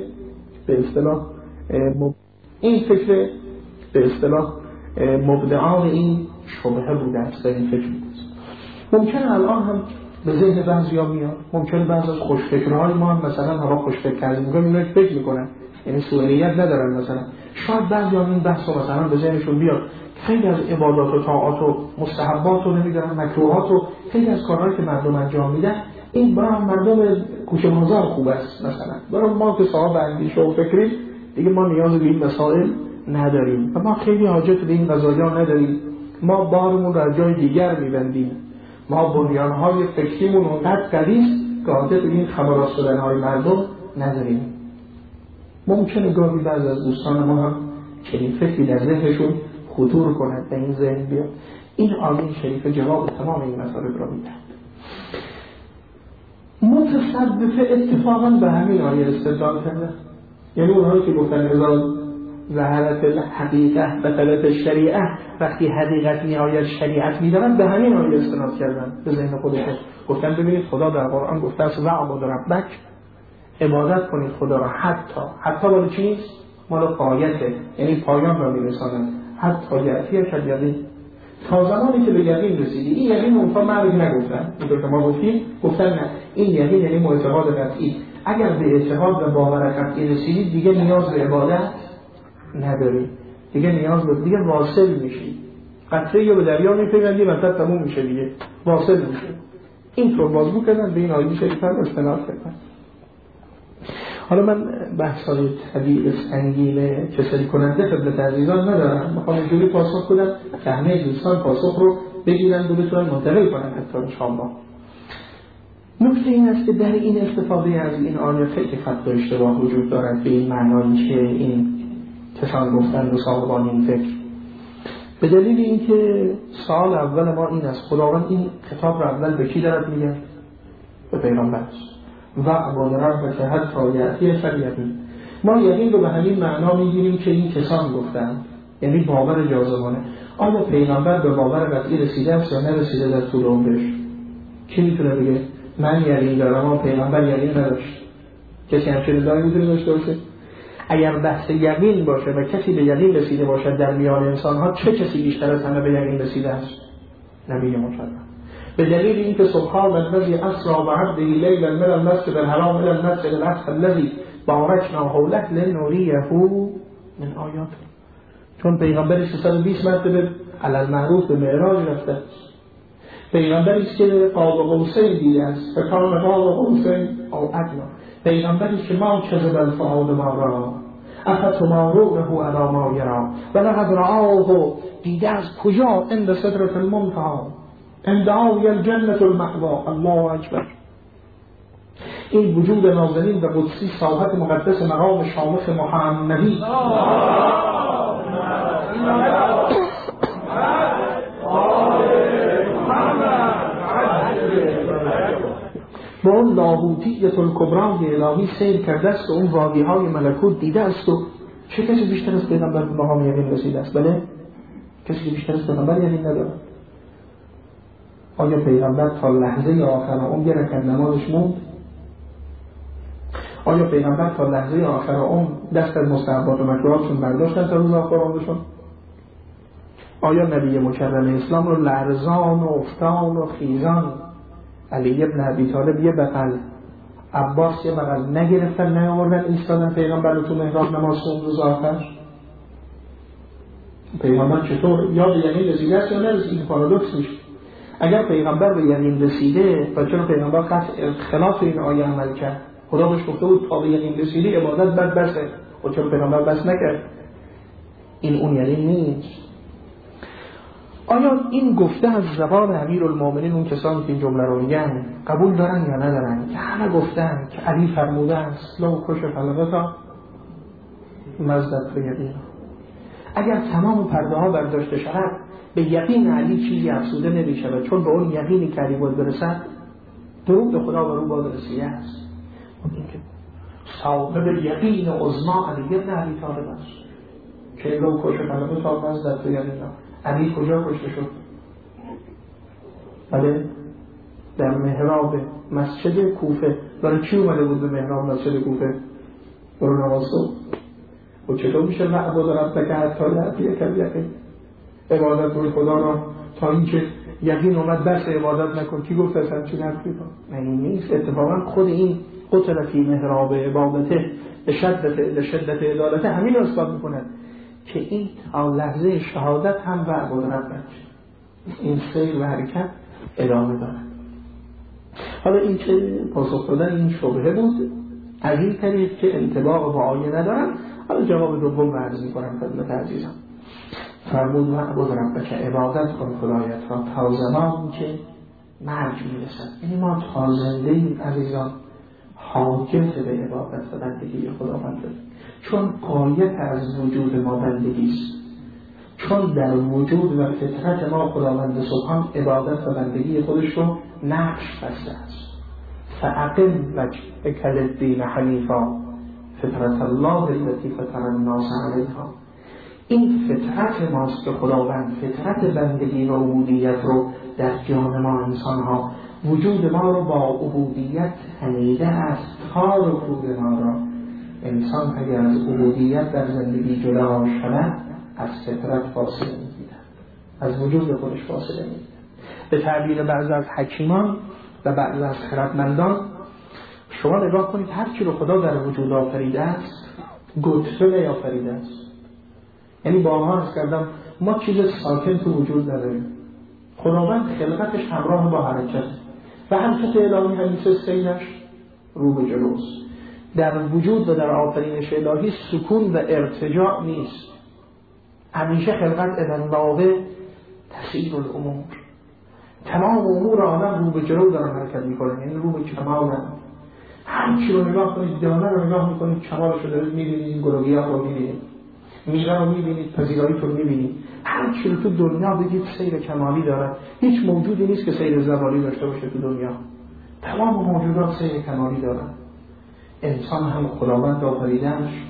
به اصطلاح مبدعان این شبهه بوده است. این فکر بوده است. ممکنه الان هم به ذهن بعضیا میاد، ممکنه بعضی از خوشفکرهای ما هم مثلا هوا خوشفکر کردیم میگن اینا فکر میکنن، یعنی سوء نیت ندارن. مثلا شاید بعضیا این بحثو مثلا به ذهنشون بیاد خیلی از عبادات و طاعات و مستحبات و نمیدونن مکروهات و خیلی از کارهایی که مردم انجام میدن این برای مردم کوچه بازار خوب است. مثلا برای ما که صاحب اندیشه و فکری دیگه ما نیاز به این مسائل نداریم و ما خیلی حاجت به این قضایا نداریم، ما بارمون را جای دیگر میبندیم، ما بنیانهای فکریمون اونقدر قوی است که حاجت به این خبرات شدنهای مردم نداریم. ممکنه گاهی بعض از دوستان ما هم چنین فکری در ذهنشون خطور کند به این ذهن بیاد. این آیه شریف جواب تمام این مسائل را میده. متصوفه اتفاقا به همین آیه استدلال کرده. یعنی اونهایی که گفتن اذا ظهرت الحقیقه و طلعت شریعه، وقتی حقیقت میآید شریعت میدارن، به همین آیه استناد کردن به ذهن خودشون. گفتن ببینید خدا در قرآن گفته است وعبد ربک، عبادت کنید خدا را حتی ولی چیز مال قایته، یعنی پایان را میرسانند. حتی یأتی یقین، تا زمانی که به یقین رسیدی. این یقین اونها مرگ نگفتن، اینطور که ما گفتن نه، این یقین یعنی معتقاد قطعی. اگر به اعتقاد و باور قطعی رسیدید دیگه نیاز به عبادت نداری، دیگه نیاز به دیگه واصل میشی. قطره یا به دریا میپیوندی مثلا تموم میشه، دیگه واصل میشه. این طور بازگو کردن به این آیه شریفه استناد کردن. حالا من بحثای طبیعی سنگین کسری کننده خدمت عزیزان ندارم، میخوام اینجوری پاسخ بدم که همه دوستان پاسخ رو بگیرن و بتونن منتقل کنن حتی انشاءالله. نکته این است که در این استفاده از این آیه خیلی خط و اشتباه وجود دارد به این معنایی که این کسان گفتن و صاحبان این فکر، به دلیل اینکه سوال اول ما این است خداوند این خطاب را اول به کی دارد میگه؟ به پیغمبر و عباد ربک حتی یأتی یقین. ما یقین رو به همین معنا میگیریم که این کسان گفتن، یعنی باور جازمانه. آیا پیغمبر به باور قطعی رسیده است یا نرسیده در طول عمرش؟ کی میتونه بگه من یقین دارم اما پیغمبر یقین نداشت؟ کسی همچنین داری میتونه داشته باشه؟ اگر بحث یقین باشه و کسی به یقین رسیده باشه در میان انسان ها، چه کسی بیشتر از همه به یقین رسیده است؟ نبی مکرم. به دلیل اینکه سبحان الذی اسری بعبده لیلا من المسجد الحرام الی المسجد الاقصی الذی بارکنا حوله لنریه من آیاتنا. چون پیغمبر 320 مرتبه علی المعروف به معراج رفته، پیغمبری است که قاب قوسین دیده است، فکان قاب قوسین او ادنی، پیغمبری است که ما کذب الفؤاد ما را افتمارونه علی ما یرا و لقد رآه، دیده از کجا؟ عند سدرة المنتهی عند آوی الجنة المأوی. الله اکبر. این وجود نازنین و قدسی ساحت مقدس مقام شامخ محمدی با اون لاهوتیت الکبرای الهی سیر کرده است و اون وادی‌های ملکوت دیده است. و چه کسی بیشتر از پیغمبر به مقام یقین رسیده است؟ بله، کسی بیشتر از پیغمبر یقین نداره. آیا پیغمبر تا لحظه آخر عمر رکعت نمازش موند؟ آیا پیغمبر تا لحظه آخر عمر دست از مستحبات و مکروهاتشون برداشتن تا روز آخر عمرشون؟ آیا نبی مکرم اسلام رو لرزان و افتان و خیزان علی ابن ابی طالب یه بغل، عباس یه بغل نگرفتن نیاوردن ایستادن پیغمبر رو تو محراب نماز خوند روز آخر؟ پیغمبر چطور یا به یقین رسیده است یا نرسید؟ این پارادوکس میشه. اگر پیغمبر به یقین رسیده و چون پیغمبر خلاف این آیه عمل کرد، خدا بهش گفته بود تا به یقین رسیده عبادت بعد بسه، و چون پیغمبر بس نکرد، این اون یقین نیست. آیا این گفته از زبان امیرالمومنین اون کسانی که این جمله رو میگن قبول دارن یا ندارن؟ که همه گفتن که علی فرموده است لو کش فلقتا مزدت به یقین. اگر تمام پرده ها برداشته شود به یقین علی چیزی افزوده نمی شود، چون به اون یقینی که علی باید برسد درود به خدا و رو باید رسیده است. این که صاحب یقین عظما علی ابن ابی طالب است که لو کش فلقتا مزدت به یقین. علی کجا کشته شد؟ بله در محراب مسجد کوفه. برای چی اومده بود به محراب مسجد کوفه؟ برای نماز صبح. و چطور میشه معبود ربک حتی لعبیه کل یقین؟ عبادت روی خدا را تا اینکه یقین اومد بس عبادت نکن. کی گفت اصلا چی نفتی کن؟ این نیست. اتفاقا خود این قتل فی محراب عبادته به شدت عدالته همین رو اثبات میکند که این لحظه شهادت هم و عبود ربک این سیر و حرکت ادامه دارد. حالا این که پاسخ دادن این شبهه بود از این طریق که انطباق با آیه ندارم. حالا جواب دوم رو عرض می‌کنم خدمت عزیزان. فرمود و عبود ربک عبادت کن خدایت را تا زمانی که مرگ میرسد. یعنی ما تا زنده ایم عزیزان حاجت به عبادت و بندگی خداوند داریم، چون غایت از وجود ما بندگی است. چون در وجود و فطرت ما خداوند سبحان عبادت و بندگی خودش رو نقش بسته است. فاقم وجهک للدین حنیفا فطرت الله التي فطر الناس علیها. این فطرت ماست که خداوند فطرت بندگی و عبودیت رو در جان ما انسان ها وجود ما رو با عبودیت تنیده است تا رکود ما را. انسان اگر از عبودیت در زندگی جدا شود از فطرت فاصله میگیرد، از وجود خودش فاصله میگیرد. به تعبیر بعضی از حکیمان و بعضی از خردمندان شما نگاه کنید هر چی رو خدا در وجود آفریده است گتفه نیافریده است. یعنی با آنها عرض کردم ما چیز ساکن تو وجود نداریم. خداوند خلقتش همراه با حرکت و حرکت الهی همیشه سیرش رو به جلوست. در وجود و در آفرینش الهی سکون و ارتجاع نیست. همیشه خلقت الواقع تسیر الامور، تمام امور آدم رو به جلو دارن حرکت میکنن، یعنی رو به کمال دارن. هر چی رو نگاه کنید، دانه رو نگاه میکنید کمالش رو دارید میبینید، گلوگیات رو میبینید، میوه رو میبینید، پذیرایی رو میبینید. هر چی رو تو دنیا بگید سیر کمالی دارد. هیچ موجودی نیست که سیر زوالی داشته باشه تو دنیا. تمام موجودات سیر کمالی دارن. انسان هم خداوند آفریده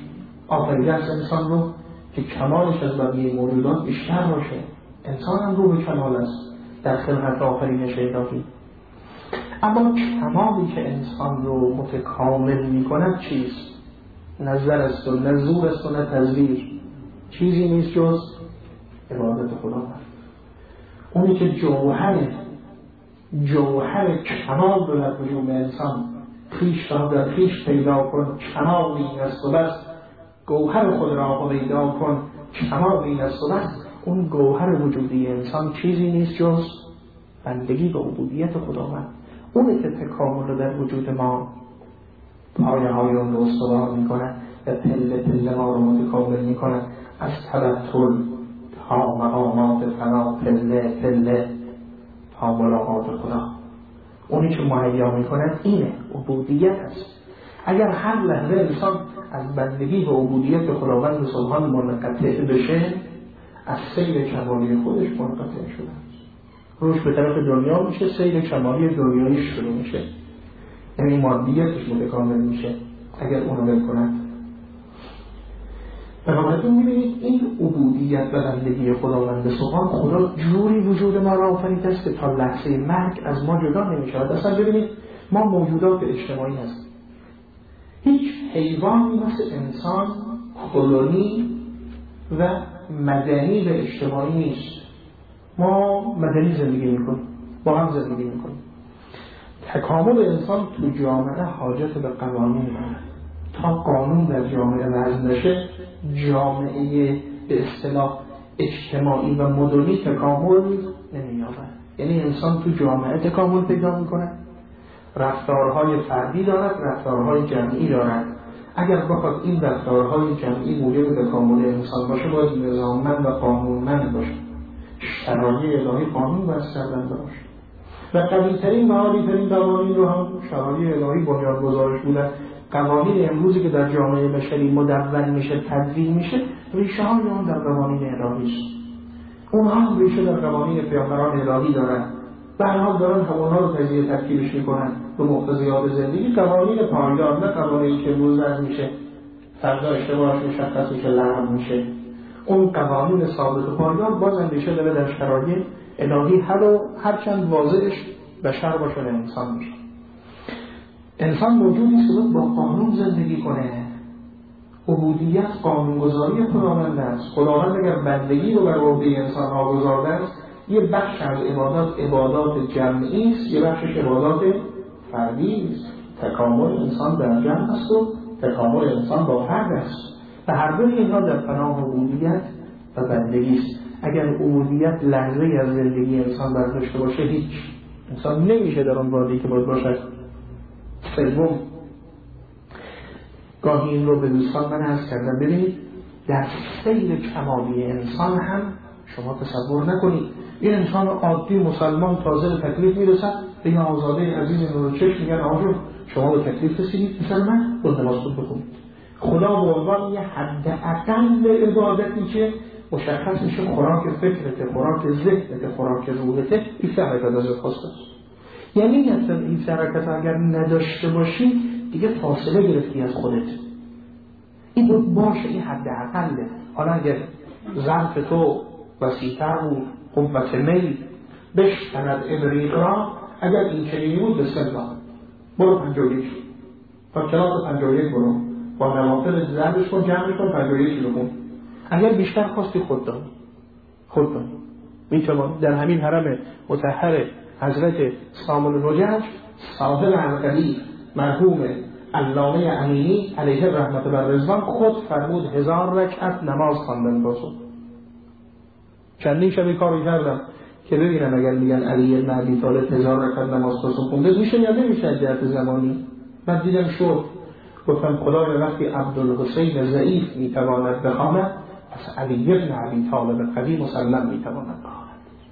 است انسان رو که کمالش از بقیه موجودات بیشتر باشه. انسان هم رو به کمال است در خلقت آفرینش الهی. اما کمالی که انسان رو متکامل میکند چیست؟ نظر است و نزور است و نه تزویر. چیزی نیست جز عبادت خداوند. اونی که جوهر کمال رو در وجود انسان خویش را در خویش پیدا کن، کمال این است و بس. گوهر خود را پیدا کن، کمال این است و بس. اون گوهر وجودی انسان چیزی نیست جز بندگی و عبودیت خداوند. اونی که تکامل رو در وجود ما پایه های اون رو استوار میکنه و پله پله ما رو متکامل میکنه، از تبتل تا مقامات فنا، پله پله تا ملاقات خدا. اونی که مهیا میکنه اینه عبودیت است. اگر هر لحظه انسان از بندگی و عبودیت خداوند سبحان منقطع بشه، از سیر کمالی خودش منقطع شده است. روش به طرف دنیا میشه، سیر کمالی دنیایش شروع میشه، یعنی مادیتش متکامل میشه اگر اونو بکنند. بنابراین میبینید این عبودیت و بندگی خداوند سبحان خدا جوری وجود ما را آفریده است که تا لحظه مرگ از ما جدا نمیشود. اصلا ببینید ما موجودات اجتماعی هستیم. هیچ حیوانی مثل انسان کلونی و مدنی و اجتماعی نیست. ما مدنی زندگی میکنیم، با هم زندگی میکنیم. تکامل انسان تو جامعه حاجت به قوانین دارد. تا قانون در جامعه وضع نشه، جامعه به اصطلاح اجتماعی و مدنی تکامل نمی‌یابد. یعنی انسان تو جامعه تکامل پیدا میکنه، رفتارهای فردی دارد، رفتارهای جمعی دارد. اگر بخواد این رفتارهای جمعی موجب تکامل انسان باشه باید نظاممند و قانونمند باشه، شرایع الهی قانون بس کردن باشه و قوی‌ترین و عالی‌ترین قوانین رو هم شرایع الهی بنیان‌گذارش بودن. قوانین امروزی که در جامعه بشری مدون میشه، تدوین میشه، ریشه های اون در قوانین الهی است. اونها هم ریشه در قوانین پیامبران الهی دارن. به هر حال دارن همونها رو تجزیه ترکیبش میکنن به مقتضیات زندگی. قوانین پایدار، نه قوانینی که روز رد میشه فردا اشتباهش مشخص میشه لغو میشه. اون قوانین ثابت و پایدار باز ریشه داره در شرایع الهی، هرچند واضحش بشر باشه انسان میشه. انسان موجودی است که با قانون زندگی کنه. عبودیت قانونگذاری خداوند است. خداوند اگر بندگی رو بر عهده انسان ها گذارده است، یه بخش از عبادات جمعی است، یه بخشش عبادات فردی است. تکامل انسان در جمع است و تکامل انسان با فرد است و هر دوی اینها در پناه عبودیت و بندگی است. اگر عبودیت لحظه از زندگی انسان برداشته باشه، هیچ انسان نمیشه در آن وادی که باید باشد. سوم، گاهی این رو به دوستان من عرض کردم، ببینید در سیر کمالی انسان هم شما تصور نکنید این انسان عادی مسلمان تازه به تکلیف میرسد به این آزاده عزیز نورچشم میگن آقا شما به تکلیف رسیدید، مثل من خود نماز خود بخونید. خدا به عنوان یه حد اقل عبادتی که مشخص میشه خوراک فکرته، خوراک ذهنته، خوراک روحته، این حرکت از خواسته است. یعنی اصلا این حرکت اگر نداشته باشی دیگه فاصله گرفتی از خودت. این بود باشه، این حد اقله. حالا اگر ظرف تو وسیع‌تر بود، قوت میل بشکند ابریق را، اگر این چنینی بود بسم الله برو 51 تا کلاس 51 برو با نوافل زردش کن، جمعی کن 51 رو کن. اگر بیشتر خواستی خود دانی میتوان در همین حرم مطهر حضرت سامون نجف صاحب عنقلی مرحوم علامه امینی علیه رحمت بر رضوان خود فرمود 1000 رکعت نماز خواندن با صبح. چندین شب کارو کردم که ببینم اگر میگن علی بن ابی طالب 1000 رکعت نماز با صبح خونده میشه یا نمیشه از جهت زمانی. من دیدم شد، گفتم خدای وقتی عبدالحسین ضعیف میتواند بخواند، پس علی بن ابی طالب قوی مسلم میتواند بخواند.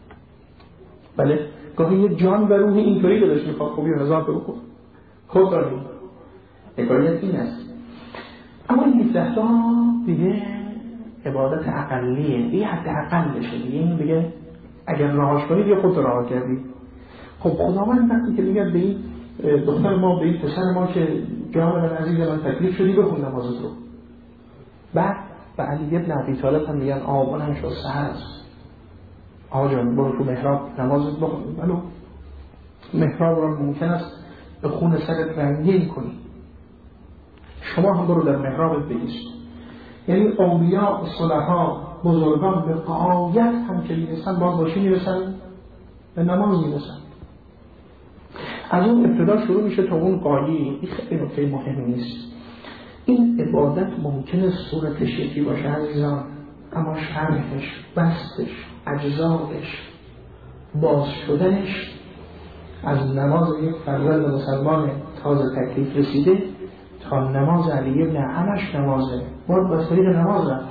بله گاهی یه جان به روح اینطوری دلش میخواد خوبی 1000 بخون خود داریم. حکایت این است. اما این 17 تا دیگه عبادت اقلیه، دیگه حد اقل بشه دیگه. این دیگه اگر راهاش کنید یه خود راه کردید. خب خداوند وقتی که میگه به این دختر ما، به این پسر ما که جان من عزیز من تکلیف شدی بخون نمازت رو، بعد به علی بن ابی طالب هم میگن آبانم شد سحر است، آقا جان برو تو محراب نمازت بخون. ولو محراب رو ممکن است به خون سرت رنگین کنی، شما هم برو در محرابت بگیش. یعنی اولیاء صلحا بزرگان به غایت هم که میرسن باز باشی میرسن به نماز میرسن. از اون ابتدا شروع میشه تا اون قالی. این خیلی نکته مهم نیست. این عبادت ممکنه صورتش یکی باشه عزیزان، اما شرحش، بستش، اجزایش، باز شدنش از نماز یک فرزند مسلمان تازه تکلیف رسیده تا نماز علی ابن همش نمازه، باید با طریق نماز رفت.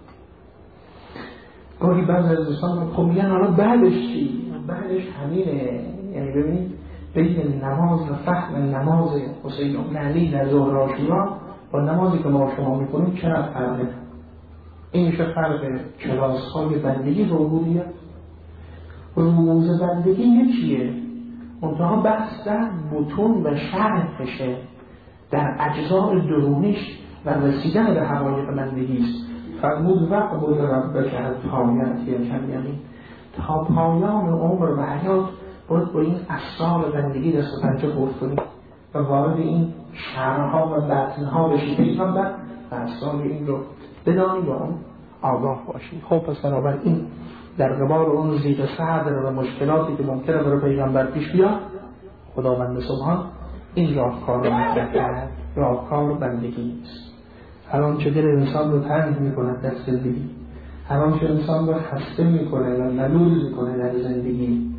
گاهی بعض از دوستان خب میگن حالا بعدش چی؟ بعدش همینه. یعنی ببینید بین نماز و فهم نماز حسین ابن علی در ظهر عاشورا با نمازی که ما شما میکنیم چقدر فرقه. این میشه فرق کلاس‌های بندگی و عبودیت. روز بندگی یکیه، منتها بحث در بطون و شرحشه، در اجزاء درونیش و رسیدن به حقایق بندگی است. فرمود وعبد ربک حتی یأتیک تا پایان عمر و حیات باید با این اسرار بندگی دست و پنجه خورد کنید و وارد این شرحها و بطنها بشید پیغمبر و اسرار این رو بدانید و اون آگاه باشید. خب پس بنابراین در قبال اون زیر صدر و مشکلاتی که ممکنه برای پیغمبر پیش بیاد، خداوند سبحان این راهکار رو مطرح کرد. راهکار بندگی است. هر آنچه دل انسان رو تنگ می‌کند در زندگی، هر آنچه انسان رو خسته می‌کنه و ملول می‌کنه در زندگی،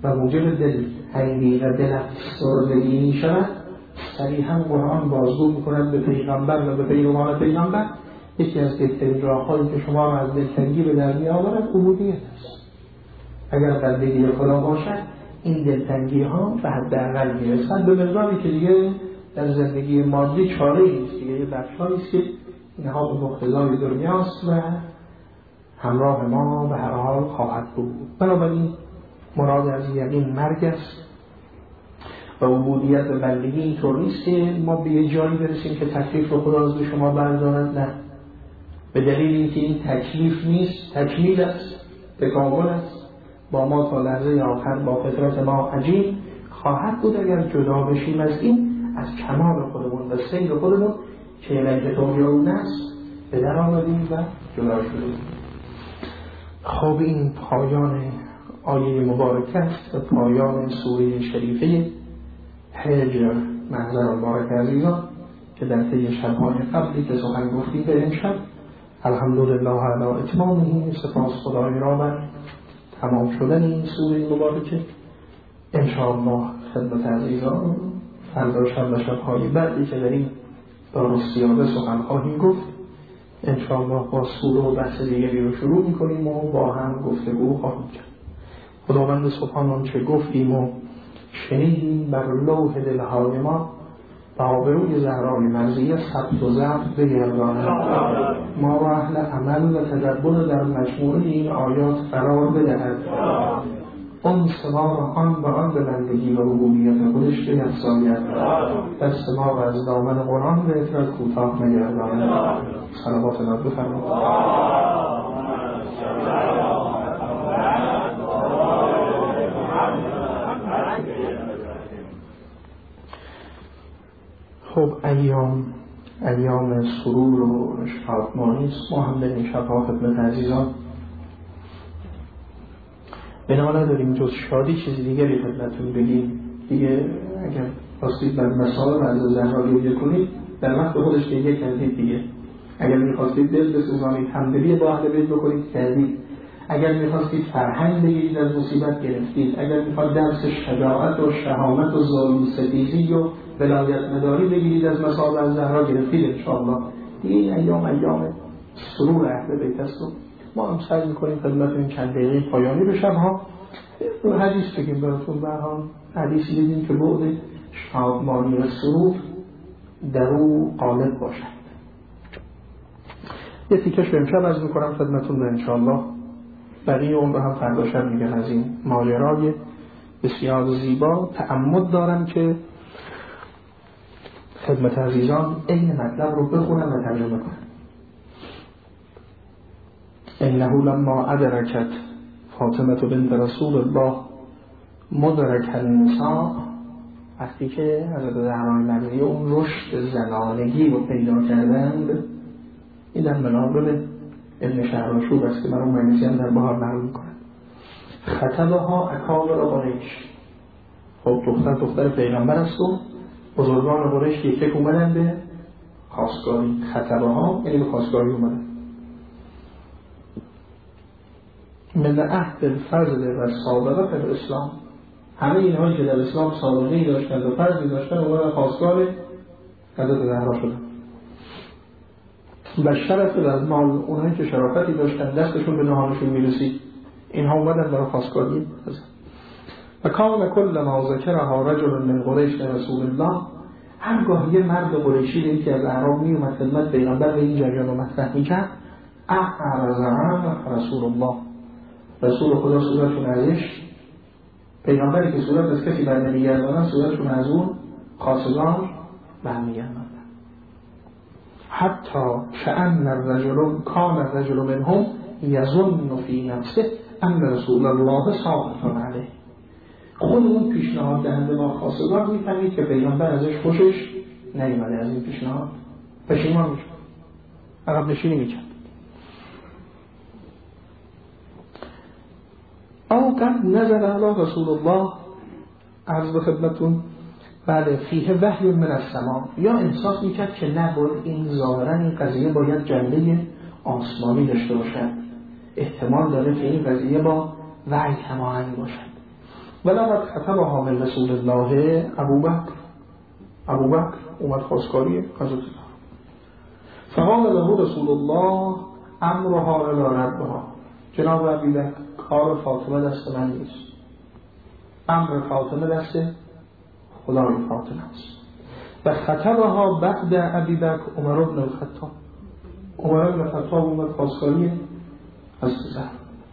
و موجب دلتنگی و دل افسردگی می شود، صریحا قرآن بازگو می کند به پیغمبر و به پیروان پیغمبر یکی از بهترین راه‌هایی که شما را از دلتنگی به در می‌آورد عبودیت است. اگر بندگی خدا باشد این دلتنگی ها به حداقل میرسد به مقداری که دیگه در زندگی مادی چاره‌ای نیست، دیگه یه بخشایی است که اینها به مقتضای دنیاست و همراه ما به هر حال خواهد بود. بنابراین مراد از یقین مرگ است و عبودیت و بندگی اینطور نیست که ما به یه جایی برسیم که تکلیف رو خدا از شما بردارد، نه، به دلیل اینکه این تکلیف نیست، تکمیل است، تکامل است، با ما تا لحظه آخر با فطرت ما عجیب خواهد بود. اگر جدا بشیم از این، از کمال خودمون و سیر خودمون که الیه ترجعون است به در آمدیم و جدا شدیم. خب این پایان آیه مبارکه است و پایان سوره شریفه هجر. محضر مبارک عزیزان که در طی شب‌های قبلی که سخن گفتیم به امشب الحمدلله علی اتمامه، سپاس خدای را بر تمام شدن این سوره مبارکه. انشاءالله خدمت عزیزان فردا شب و شب‌های بعدی که در این دارالسیاده سخن خواهیم گفت، انشاءالله با سوره و بحث دیگری رو شروع می‌کنیم و با هم گفتگو خواهیم کرد. خداوند سبحان چه گفتیم و شنیدیم بر لوح دلهای ما و آبروی زهرای مرضیه ثبت و ضبط بگرداند، ما را اهل عمل و تدبر در مجموعه این آیات قرار بدهد، اون ما را آن و آن به بندگی و ربوبیت خودش بیفزاید، دست ما را از دامن قرآن به اطراع کوتاه نگرداند. صلوات الله بفرمایید. خب ایام سرور و شادمانی است. ما هم به این شب‌ها خدمت عزیزان بنا نداریم جز شادی چیزی دیگری خدمتتون بگیم. دیگه اگر خواستید بر مسائل از زهرا گریه کنید در وقت خودش گریه کردید دیگه. اگر می‌خواستید دل بسوزانید همدلی با اهل بیت بکنید کردید. اگر می‌خواستید فرهنگ بگیرید از مصیبت گرفتید. اگر می‌خواستید درس شجاعت و شهامت و ظلم ستیزی و ولایت مداری بگیرید از مصائب از زهرا گرفتید انشاءالله. دیگه این ایام سرور اهل بیت است. ما هم سعی می‌کنیم خدمت این چند دقیقه پایانی به شب‌ها رو حدیث بگیم براتون. برام حدیثی بگیم که بعد شادمانی و سرور در او غالب باشد. یه تیکش به امشب عرض می‌کنم خدمتون انشاءالله. بقیه اون رو هم فردا شب میگن. از این ماجرای بسیار زیبا تعمد دارم که خدمت عزیزان این مطلب رو بخونم و ترجمه کنم. انه لما ادرکت فاطمه بنت رسول الله مدرک النساء، وقتی که حضرت زهرای مرضیه اون رشد زنانگی رو پیدا کردند، این در مناقب ابن شهرآشوب است که مرحوم مجلسی هم در بهار نقل می‌کنند. خطبها اکابر قریش. خب دختر پیغمبر است و بزرگان قریش یک اومدن به خواستگاری. خطبها یعنی به خواستگاری اومدن. من عهد الفضل و سابقه در اسلام، همه اینهایی که در اسلام سابقه‌ای داشتند و فضلی داشتند اومدن خواستگار حضرت زهرا شدن. و شرف از مال اونهایی که شرافتی داشتن دستشون به نهانشون میرسید، اینها اومدن برای خواستگاری. و کان کل ما ذکرها رجل من قریش رسول الله، هرگاه یه مرد قریشی که از اعراب می اومد خدمت پیغمبر به این جریان رو مطرح میکرد، اعرض عنه رسول الله، رسول خدا صورتشون ازش، پیغمبری که صورت از کسی بر نمیگردانن صورتشون از اون خاصگان برمیگردانن. حتی کأن کان الرجل منهم یظن فی نفسه ان رسول الله ساخط علیه. خود اون پیشنهاد دهنده ما خواستگار میفهمید که پیغمبر ازش خوشش نیامده، از این پیشنهاد پشیمان میشد، عقب نشینی میکرد. او قد نزل علی رسول الله، عرض به خدمتون بله، فیه وحی من السماء، یا احساس میکرد که نباید این ظاهرا این قضیه باید جنبه آسمانی داشته باشد، احتمال داره که این قضیه با وحی هماهنگ باشد. ولقد خطبها من رسول الله ابوبکر اومد خواستگاری حضرت فقال له رسول الله امرها الی ربها، جناب ابوبکر کار فاطمه دست من نیست، امر فاطمه دست خدای فاطمه است. و خطبها بعد ابوبکر عمر بن الخطاب، عمر بن الخطاب اومد خواستگاری حضرت زهرا.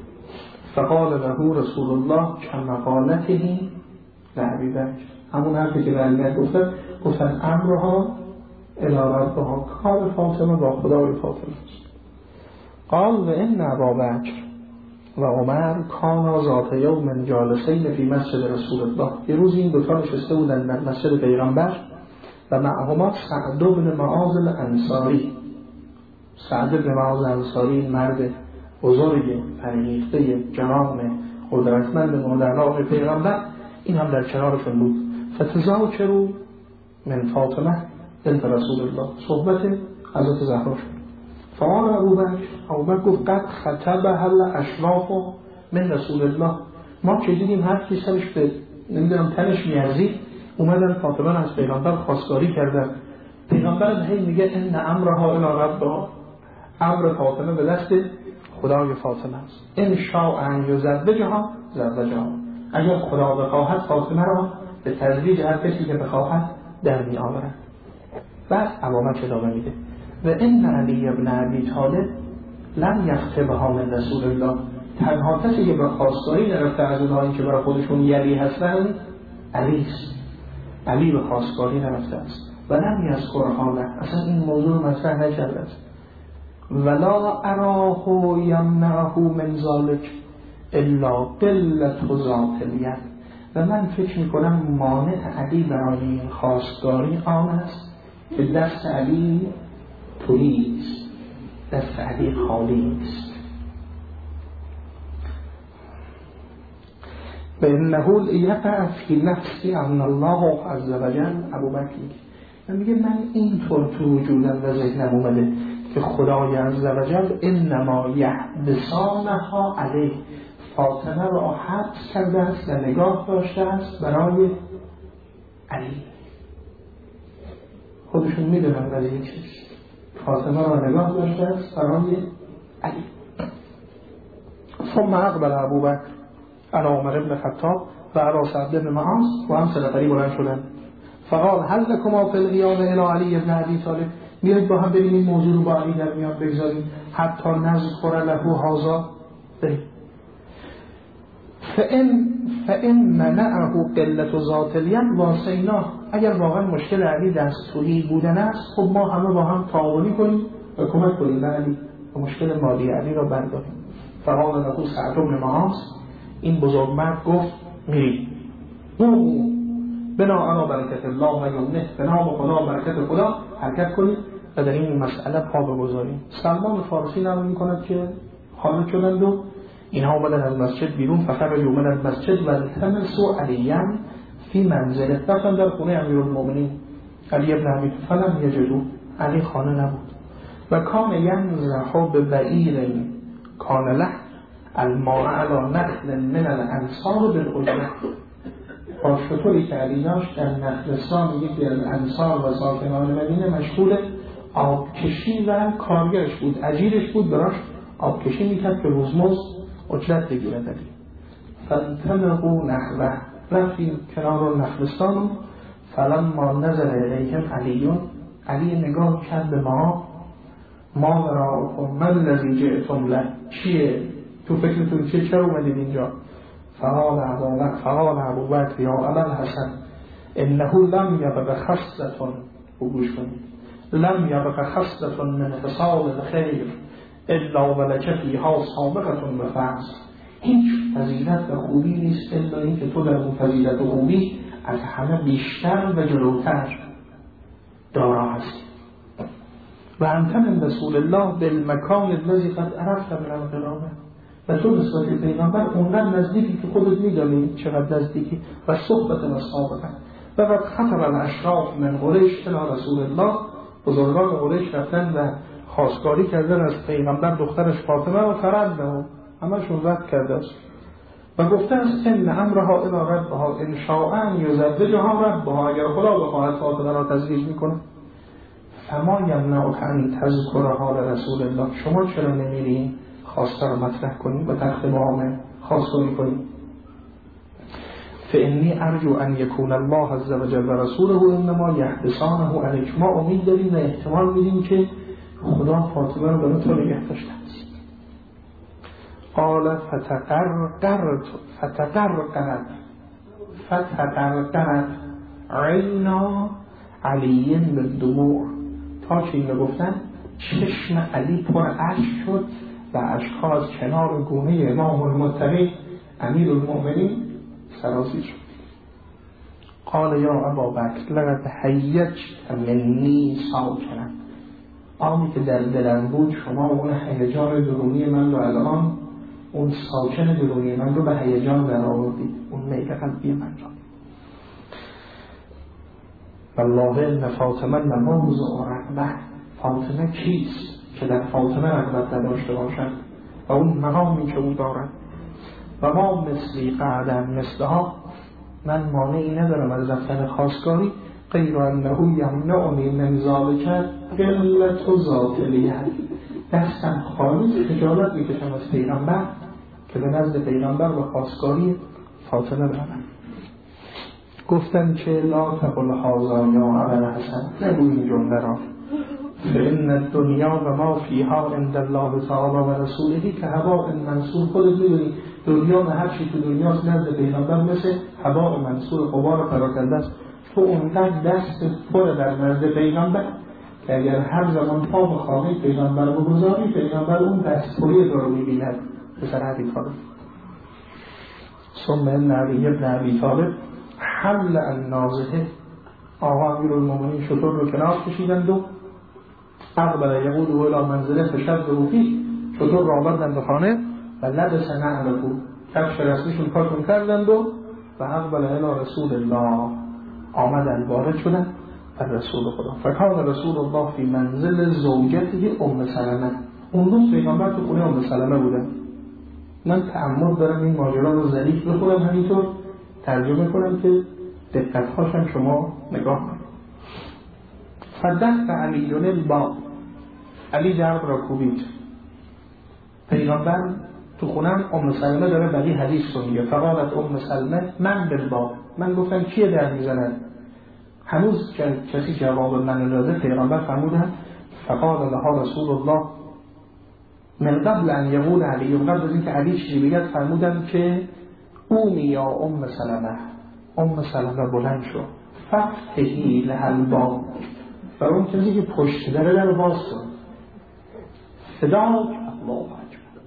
فقال له رسول الله کما قالته لابوبکر، همون حرفی که برمیاد گفتن امرها الی ربها، کار فاطمه با خدای فاطمه است. قال و ان ابابکر و عمر کانا ذات یوم جالسین فی مسجد رسول الله، یه روز این دوتا نشسته بودن در مسجد پیغمبر و معهما سعد بن معاذ الانصاری. سعد بن معاذ الانصاری مرد بزرگ فرهیخته جوان قدرتمند مدرناق پیغمبر، این هم در کنارشون بود. فتذاکروا من فاطمه بنت رسول الله، صحبت حضرت زهرا شد. فقال ابوبکر گفت قد خطبها الاشراف من رسول الله، ما که دیدیم هر کی سرش به نمیدونم تنش میارزید اومدن فاطمه از پیغمبر خواستگاری کردن. پیغمبر هی میگه ان امرها الی ربها، امر فاطمه به دست خدای فاطمه است. ان شاء ان یزوجها زوجها، اگر خدا بخواهد فاطمه را به تزویج هر کسی که بخواهد در می آورد. بعد ابوبکر ادامه میده و ان علی بن ابی طالب لم یخطبها من رسول الله، تنها کسی که به خواستگاری نرفته از اونهایی که برای خودشون یلی هستند علی است. علی به خواستگاری نرفته است و لم یذکرها له، اصلا این موضوع مطرح نکرده است. ولا اراه یمنعه من ذلک الا قلة ذات الید، و من فکر میکنم مانع علی برای این خواستگاری آن است که دست علی تویی است، دست علی خالی است. و انه یقع فی نفسی ان الله عز وجل، ابوبکر میگه من اینطور تو وجودم و ذهنم اومده که خدای عز وجل انما یحبسانها علیه، فاطمه را حبس کرده است و نگاه داشته است برای علی. خودشون میدونن قضیه چیست، فاطمه را نگاه داشته است برای علی. ثم اقبل ابوبکر علی عمر بن خطاب و علی سعد بن معاذ و هم سه نفری بلند شدن. فقال هل لكما في القيام الى علی بن ابی طالب، بیایید با هم بریم این موضوع رو با علی در میان بگذاریم. حتی نذکر له هذا، فإن منعه قلة ذات الید واسیناه، اگر واقعا مشکل علی دستوری بودن است خب ما همه با هم تعاونی کنیم و کمک کنیم به علی و مشکل مالی علی را برداریم. فقال له سعد بن معاذ، این بزرگ مرد گفت میری بنا انا برکت الله و یمنه، بنا با خدا برکت خدا حرکت کنید و در این مسئله پا بگذاریم. سلمان فارسی نقل میکند که خارج شدند و اینها اومدن از مسجد بیرون، فخرج اومدن از مسجد و التمسوا علیا فی منزله، رفتن در خونه امیرالمومنین علی بن ابی طالب فلم یجدوا، علی خانه نبود. و کان ینزح ببعیر کان له الماء علی نخل من الانصار بالاجره، با شطوری که علی داشت در نخلستان یکی از انصار و ساکنان مدینه مشغول آبکشی و کارگرش بود، اجیرش بود، براش آبکشی میکرد که روزمز اجرت بگیرد. علی فانطلقوا نحوه، رفتیم کنار نخلستان. فلما نظر الیهم علی نگاه کرد به ما وراءکم ما الذی جئتم له، چیه تو فکرتون چرا اومدید اینجا؟ فقال ابوبکر یا ابا الحسن انه لم یبق خصلة، گوش کنید، لم یبق خصلة من خصال الخیر الا ولک فیها سابقة و فضل، هیچ فضیلت و خوبی نیست الا این که تو در اون فضیلت و خوبی از همه بیشتر و جلوتر دارا هستی. و انت من رسول الله بالمکان الذی قد عرفت من القرابه، و تو نسبت پیغمبر اونقدر نزدیکی که خودت میدانی چقدر نزدیکی. و صحبت و سابقه و قد خطب الاشراف من قریش الی رسول الله، بزرگان قریش رفتن و خواستگاری کردن از پیغمبر دخترش فاطمه و فرد همشون رد کرده است. و گفته است ان امرها الی ربها ان شاء ان یزوجها ربها، اگر خدا بخواهد فاطمه را تزویج میکنه. فما یمنعک ان تذکر حال رسول الله، شما چرا نمیرین خواسته را مطرح کنید و تخت مقام خواستگاری کنید. فانی ارجو ان یکون الله عز وجل و رسوله انما یحبسانه علیک، ما امید داریم و احتمال میدیم که خدا فاطمه رو برای تو نگه داشته است. قال فتقرقرت عینا علی بالدموع، تا که این گفتن چشم علی پر اشک شد و اشک‌ها از کنار گونه امام المتقی امیر المؤمنین سرازیر شد. قال یا ابا بکر لقد هیجت منی ساکنم، آنی که در دلم بود شما اون هیجان درونی من رو الان، اون ساکن درونی من رو به هیجان در آوردید، اون میل قلبی من را. والله ان فاطمه نموذج رغبه، فاطمه کیست که در فاطمه رغبت نداشته باشد و اون مقامی که او دارد. و ما مثلی قعدن مثلها، من مانعی ندارم از رفتن خواستگاری، غیر انه یمنعنی من ذلک قلة ذات الید، دستم خالی خجالت میکشم از پیغمبر که به نزد پیغمبر و خواستگاری فاطمه برم. گفتن که لا تقل هذا یا ابا حسن، نگو این جمله را، فإن الدنیا و ما فیها عند الله تعالی و رسوله که هواء منصور، خودت میدونی دنیا و هر چی تو دنیاست نزد پیغمبر مثل هواء منصور، غبار پراکنده است. تو اونقدر دست پر در نزد پیغمبر که اگر هر زمان پا بخواهی پیغمبر رو بگذاری، پیغمبر اون دست پری رو میبیند. پسر علی طالب ثم ان علی ابن ابی طالب حل النازحه، آقا امیرالمومنین شطور رو کنار کشیدند و اقبل یقود و الی منزله فشد روحی، شطور رو آوردند به خانه و لبس نعله، کفش رسمیشون پاکون کردند و اقبل الی رسول الله، آمدن وارد شدن در رسول خدا. فکان رسول الله فی منزل زوجته ام سلمه، اون روز پیغمبر تو خونه ام سلمه بودن. من تأمل دارم این ماجرا رو ظریف بخونم، همینطور ترجمه کنم که دقت‌هاشم شما نگاه کنید. فدق علی الباب، علی درب را کوبید. پیغمبر تو خونم ام سلمه داره بقیه حدیث رو میگه. فقالت ام سلمه من بالباب، من گفتم کیه در میزند؟ هنوز کسی جواب من داده. پیغمبر فرمودن فقال لها رسول الله من قبل ان یقول علی، قبل از اینکه علی چیزی بگه فرمودن که قومی یا ام سلمه، ام سلمه بلند شو، فتحی لها الباب، و اون کسی که پشت داره در باز کن، صداک الله اکبر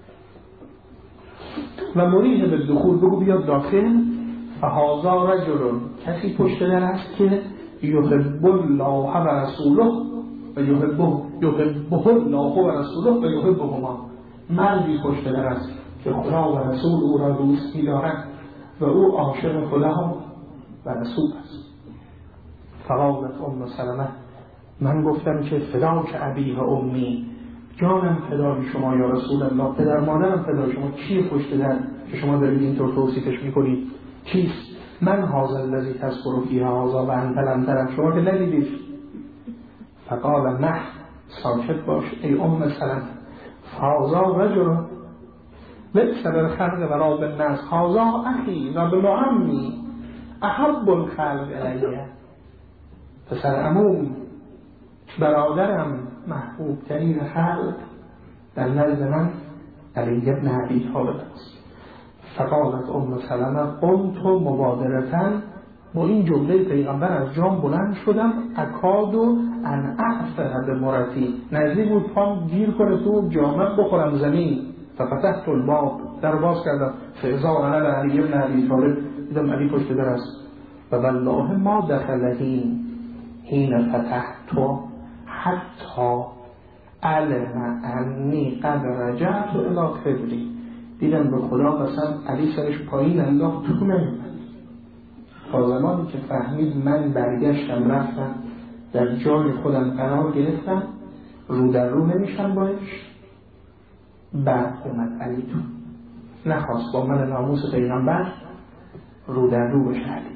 و مریح به دخول، بگو بیاد داخل. فهذا رجل، کسی پشت در است که یحب الله و رسوله و یحبه الله و رسوله و یحبهما، مردی پشت در است که خدا و رسول او را دوست می‌دارد و او عاشق خدا و رسول است. فقالت ام سلمه، من گفتم که فداک ابی و امی، جانم فدای شما یا رسول الله، پدر مادرم فدای شما. کیه پشت در که شما دارید اینطور توصیفش میکنید؟ کیست؟ من هذا الذی تذکر فیه هذا و انت لم تره، شما که ندیدید. فقال نه، ساکت باش ای ام سلمه، هذا رجل ليس بالخلق ولا بالناس، هذا اخی و ابن عمی احب الخلق الیه، پسر عموم برادرم محبوب ترین خلق در نزد من علی ابن ابی طالب است. فقالت ام سلمه قمت مبادرة، با این جمله پیغمبر از جام بلند شدم، اکاد ان اعفر بمرتی، نزدیک بود پام گیر کنه تو جامه بخورم زمین. ففتحت الباب، در باز کردم، فاذا انا علی ابن ابی طالب، دیدم علی پشت در است. و والله ما دخلهین حین فتحت حتی علم انی قد رجعت الی قبلی، دیدم به خدا قسم علی سرش پایین انداخت تو نمیمد، تا زمانی که فهمید من برگشتم رفتم در جای خودم قرار گرفتم، رو در رو نمیشم باش. بعد اومد علی تو نخواست با من ناموس پیغمبر رو در رو بشه علی.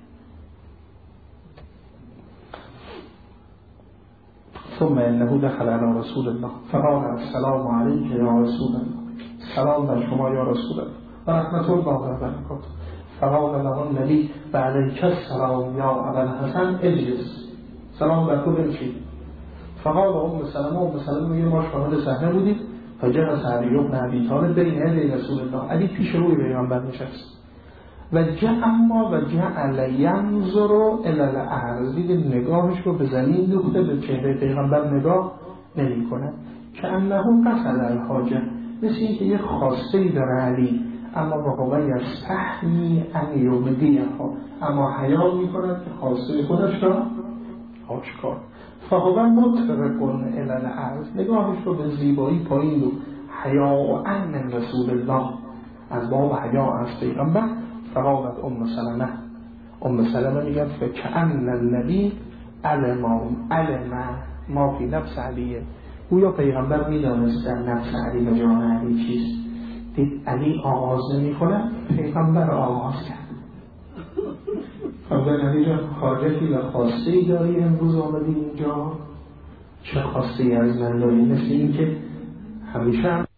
ثم انه دخل على رسول الله فقال السلام علیک یا رسول الله، سلام بر شما یا رسول الله و رحمت الله و برکاته. فقال له النبی و علیک السلام یا ابوالحسن اجلس، سلام بر تو بنشین. فقال ام سلمه میگه ما شاهد صحنه بودیم، فجلس علی بن ابی طالب بین یدی رسول الله، علی پیش روی پیغمبر نشست و جعل ینظر الی الارض، دید نگاهش رو به زمین دوخته، به چهره پیغمبر نگاه نمی کنه. که انه قصد الحاجه، مثل اینکه یه خواسته‌ای داره علی، اما با قوی یستحیی ان یبدیها، اما حیا می کند که خواسته خودش را آشکار. فهو مترک الی الارض، نگاهش رو به زیبایی پایین دو، حیا ان رسول الله، از باب حیا از پیغمبر. فقالت ام سلمه میگه فکأن النبی علم ما فی نفس علیه، گویا پیغمبر میدانست در نفس علی و جان علی چیست. دید علی آغاز نمی کنه، پیغمبر آغاز کرد. فرمودن علی جان حاجتی و خواسته‌ای داری امروز آمدی اینجا؟ چه خواسته‌ای از من داری؟ مثل این که همیشه